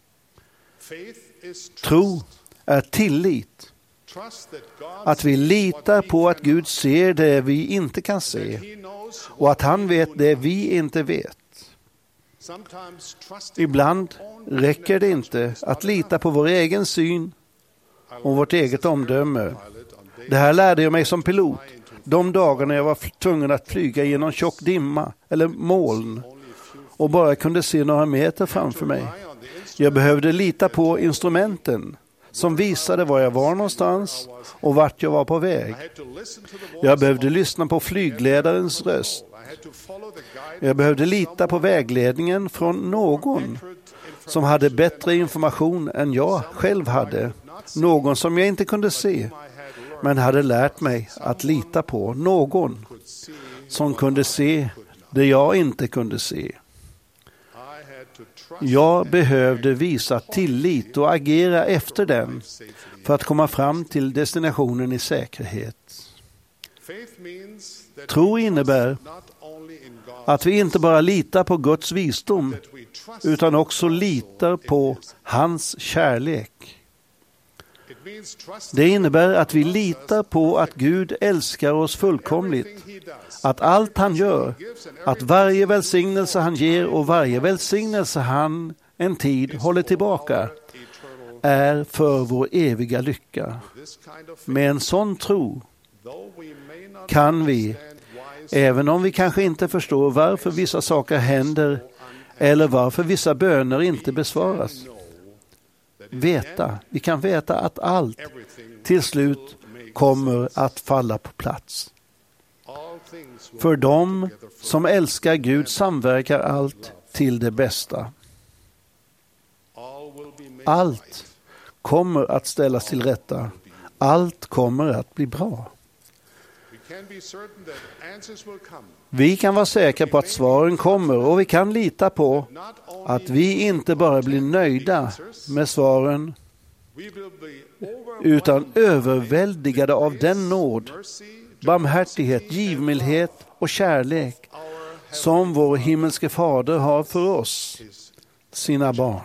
S8: Tro är tillit. Att vi litar på att Gud ser det vi inte kan se och att han vet det vi inte vet. Ibland räcker det inte att lita på vår egen syn och vårt eget omdöme. Det här lärde jag mig som pilot. De dagarna jag var tvungen att flyga genom tjock dimma eller moln och bara kunde se några meter framför mig. Jag behövde lita på instrumenten som visade var jag var någonstans och vart jag var på väg. Jag behövde lyssna på flygledarens röst. Jag behövde lita på vägledningen från någon som hade bättre information än jag själv hade. Någon som jag inte kunde se, men hade lärt mig att lita på. Någon som kunde se det jag inte kunde se. Jag behövde visa tillit och agera efter den för att komma fram till destinationen i säkerhet. Tro innebär att vi inte bara litar på Guds visdom utan också litar på hans kärlek. Det innebär att vi litar på att Gud älskar oss fullkomligt, att allt han gör, att varje välsignelse han ger och varje välsignelse han en tid håller tillbaka är för vår eviga lycka. Med en sån tro kan vi, även om vi kanske inte förstår varför vissa saker händer eller varför vissa böner inte besvaras, veta, vi kan veta att allt till slut kommer att falla på plats. För dem som älskar Gud samverkar allt till det bästa. Allt kommer att ställas till rätta. Allt kommer att bli bra. Vi kan vara säkra på att svaren kommer och vi kan lita på att vi inte bara blir nöjda med svaren utan överväldigade av den nåd, barmhärtighet, givmildhet och kärlek som vår himmelske fader har för oss, sina barn.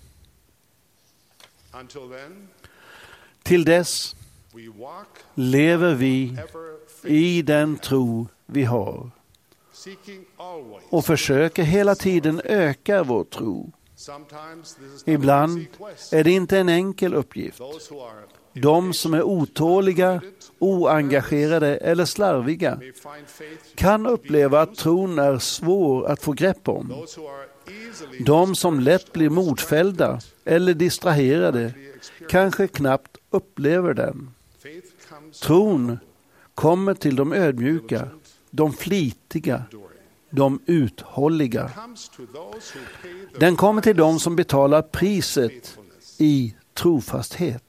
S8: Till dess lever vi i den tro vi har och försöker hela tiden öka vår tro. Ibland är det inte en enkel uppgift. De som är otåliga, oengagerade eller slarviga kan uppleva att tron är svår att få grepp om. De som lätt blir motfällda eller distraherade kanske knappt upplever den. Tron kommer till de ödmjuka, de flitiga, de uthålliga. Den kommer till de som betalar priset i trofasthet.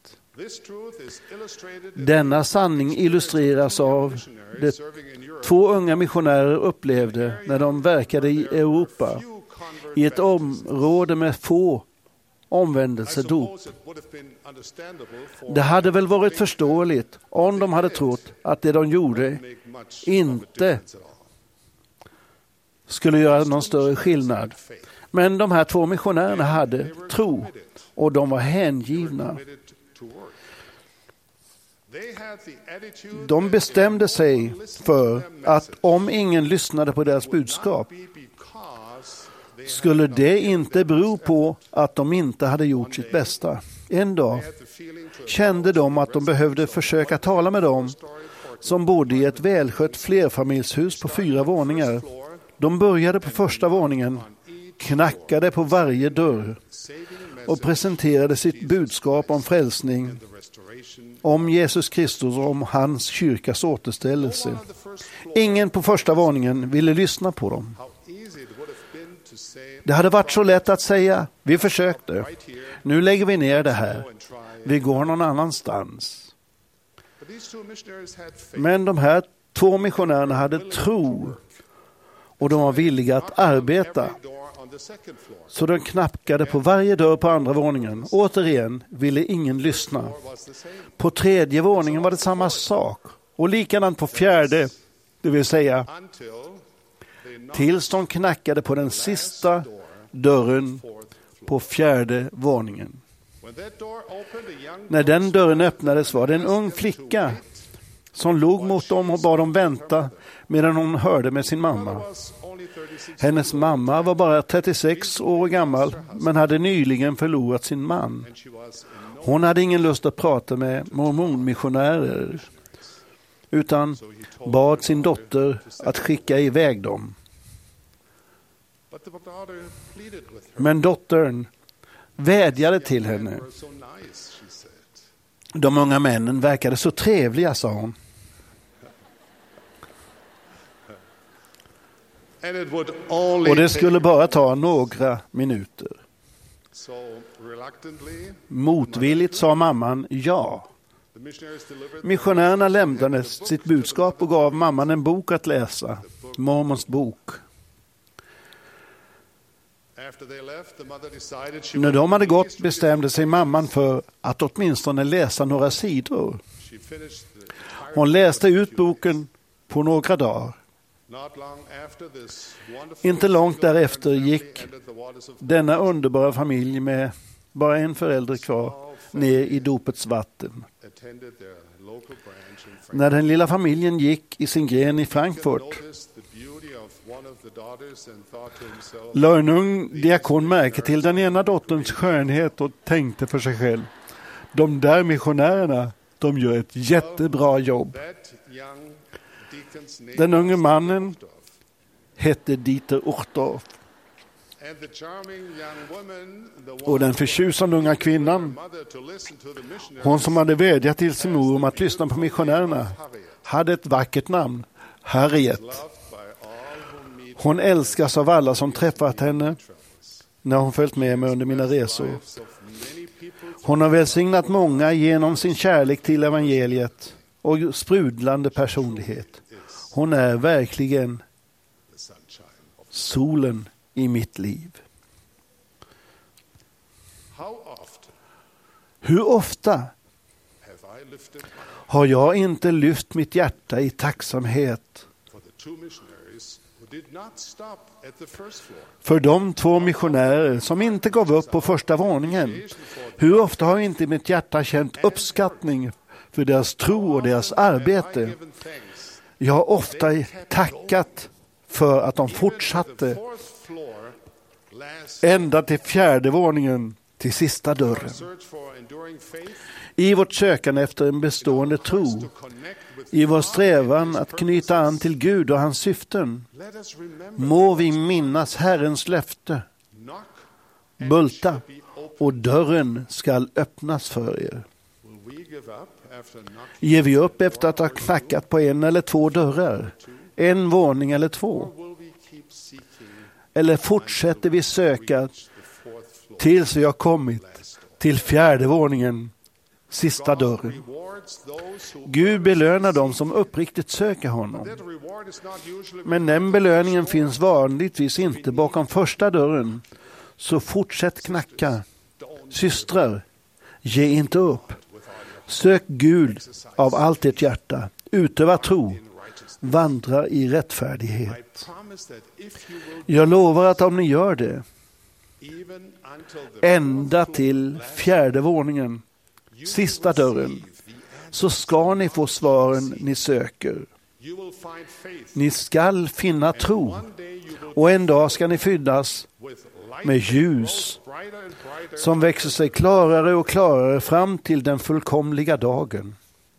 S8: Denna sanning illustreras av det två unga missionärer upplevde när de verkade i Europa, i ett område med få omvändelsedop. Det hade väl varit förståeligt om de hade trott att det de gjorde inte skulle göra någon större skillnad. Men de här två missionärerna hade tro och de var hängivna. De bestämde sig för att om ingen lyssnade på deras budskap skulle det inte bero på att de inte hade gjort sitt bästa. En dag kände de att de behövde försöka tala med dem som bodde i ett välskött flerfamiljshus på fyra våningar. De började på första våningen, knackade på varje dörr och presenterade sitt budskap om frälsning, om Jesus Kristus och om hans kyrkas återställelse. Ingen på första våningen ville lyssna på dem. Det hade varit så lätt att säga, vi försökte, nu lägger vi ner det här, vi går någon annanstans. Men de här två missionärerna hade tro och de var villiga att arbeta. Så de knackade på varje dörr på andra våningen. Återigen ville ingen lyssna. På tredje våningen var det samma sak. Och likadant på fjärde, det vill säga tills de knackade på den sista dörren på fjärde våningen. När den dörren öppnades var det en ung flicka som låg mot dem och bad dem vänta medan hon hörde med sin mamma. Hennes mamma var bara trettiosex år gammal men hade nyligen förlorat sin man. Hon hade ingen lust att prata med mormonmissionärer utan bad sin dotter att skicka iväg dem. Men dottern vädjade till henne. De unga männen verkade så trevliga, sa hon. Och det skulle bara ta några minuter. Motvilligt sa mamman ja. Missionärerna lämnade sitt budskap och gav mamman en bok att läsa. Mormons bok. När de hade gått bestämde sig mamman för att åtminstone läsa några sidor. Hon läste ut boken på några dagar. Inte långt därefter gick denna underbara familj med bara en förälder kvar ner i dopets vatten. När den lilla familjen gick i sin gren i Frankfurt lade en ung diakon märke till den ena dotterns skönhet och tänkte för sig själv: de där missionärerna, de gör ett jättebra jobb. Den unge mannen hette Dieter Uchtdorf. Och den förtjusande unga kvinnan, hon som hade vädjat till sin mor om att lyssna på missionärerna, hade ett vackert namn, Harriet. Hon älskas av alla som träffat henne när hon följt med mig under mina resor. Hon har välsignat många genom sin kärlek till evangeliet och sprudlande personlighet. Hon är verkligen solen i mitt liv. Hur ofta har jag inte lyft mitt hjärta i tacksamhet för de två missionärer som inte gav upp på första våningen? Hur ofta har inte mitt hjärta känt uppskattning för deras tro och deras arbete? Jag har ofta tackat för att de fortsatte ända till fjärde våningen till sista dörren. I vårt sökande efter en bestående tro, i vår strävan att knyta an till Gud och hans syften, må vi minnas Herrens löfte. Bulta och dörren skall öppnas för er. Ger vi upp efter att ha knackat på en eller två dörrar, en våning eller två? Eller fortsätter vi söka tills vi har kommit till fjärde våningen, sista dörren? Gud belönar dem som uppriktigt söker honom. Men den belöningen finns vanligtvis inte bakom första dörren. Så fortsätt knacka. Systrar, ge inte upp. Sök Gud av allt ert hjärta. Utöva tro. Vandra i rättfärdighet. Jag lovar att om ni gör det, ända till fjärde våningen, sista dörren, så ska ni få svaren ni söker. Ni skall finna tro, och en dag ska ni fyllas med ljus som växer sig klarare och klarare fram till den fullkomliga dagen.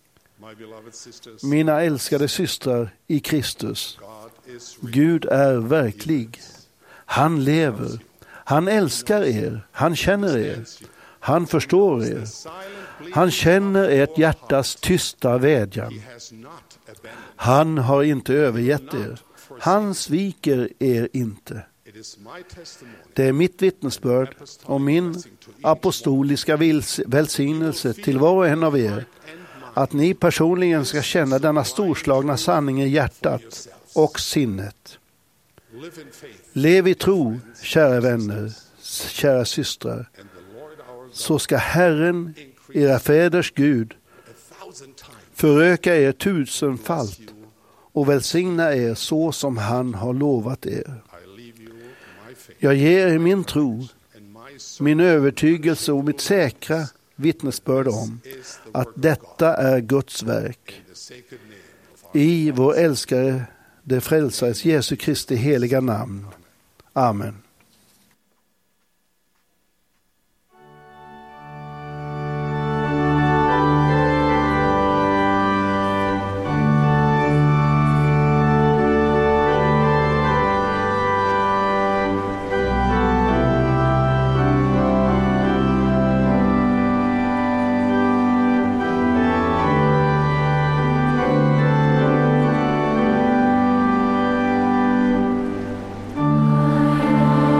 S8: Mina älskade systrar i Kristus, Gud är verklig. Han lever. Han älskar er. Han känner er. Han förstår er. Han känner ert hjärtas tysta vädjan. Han har inte övergett er. Han sviker er inte. Det är mitt vittnesbörd och min apostoliska välsignelse till var och en av er att ni personligen ska känna denna storslagna sanning i hjärtat och sinnet. Lev i tro, kära vänner, kära systrar, så ska Herren, era fäders Gud, föröka er tusenfalt och välsigna er så som han har lovat er. Jag ger er min tro, min övertygelse och mitt säkra vittnesbörd om att detta är Guds verk. I vår älskare, det frälsares Jesu Kristi heliga namn. Amen.
S9: I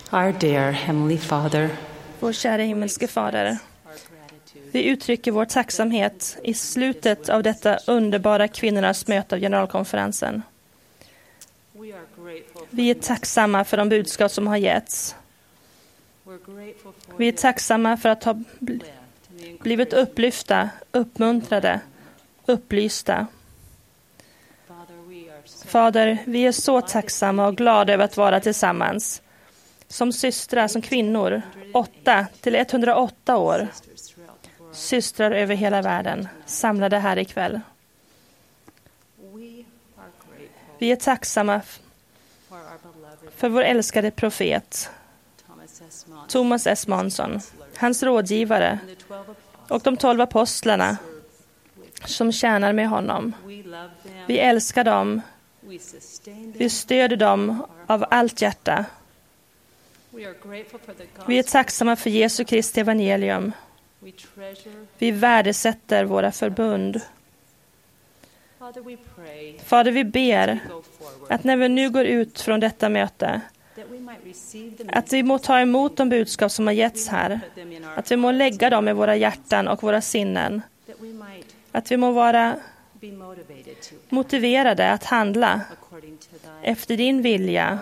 S9: Our dear Heavenly Father,
S2: Vår kära himmelske Fader, vi uttrycker vår tacksamhet i slutet av detta underbara kvinnornas möte av generalkonferensen. Vi är tacksamma för de budskap som har getts. Vi är tacksamma för att ha blivit upplyfta, uppmuntrade, upplysta. Fader, vi är så tacksamma och glada över att vara tillsammans. Som systrar, som kvinnor, åtta till etthundraåtta år. Systrar över hela världen, samlade här ikväll. Vi är tacksamma för vår älskade profet, Thomas S. Monson, hans rådgivare och de tolv apostlarna som tjänar med honom. Vi älskar dem. Vi stöder dem av allt hjärta. Vi är tacksamma för Jesu Kristi evangelium. Vi värdesätter våra förbund. Fader, vi ber att när vi nu går ut från detta möte, att vi må ta emot de budskap som har getts här. Att vi må lägga dem i våra hjärtan och våra sinnen. Att vi må vara motiverade att handla efter din vilja,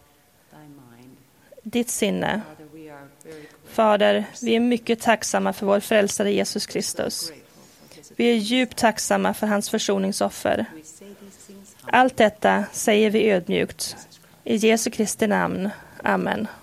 S2: ditt sinne. Fader, vi är mycket tacksamma för vår frälsare Jesus Kristus. Vi är djupt tacksamma för hans försoningsoffer. Allt detta säger vi ödmjukt. I Jesu Kristi namn. Amen.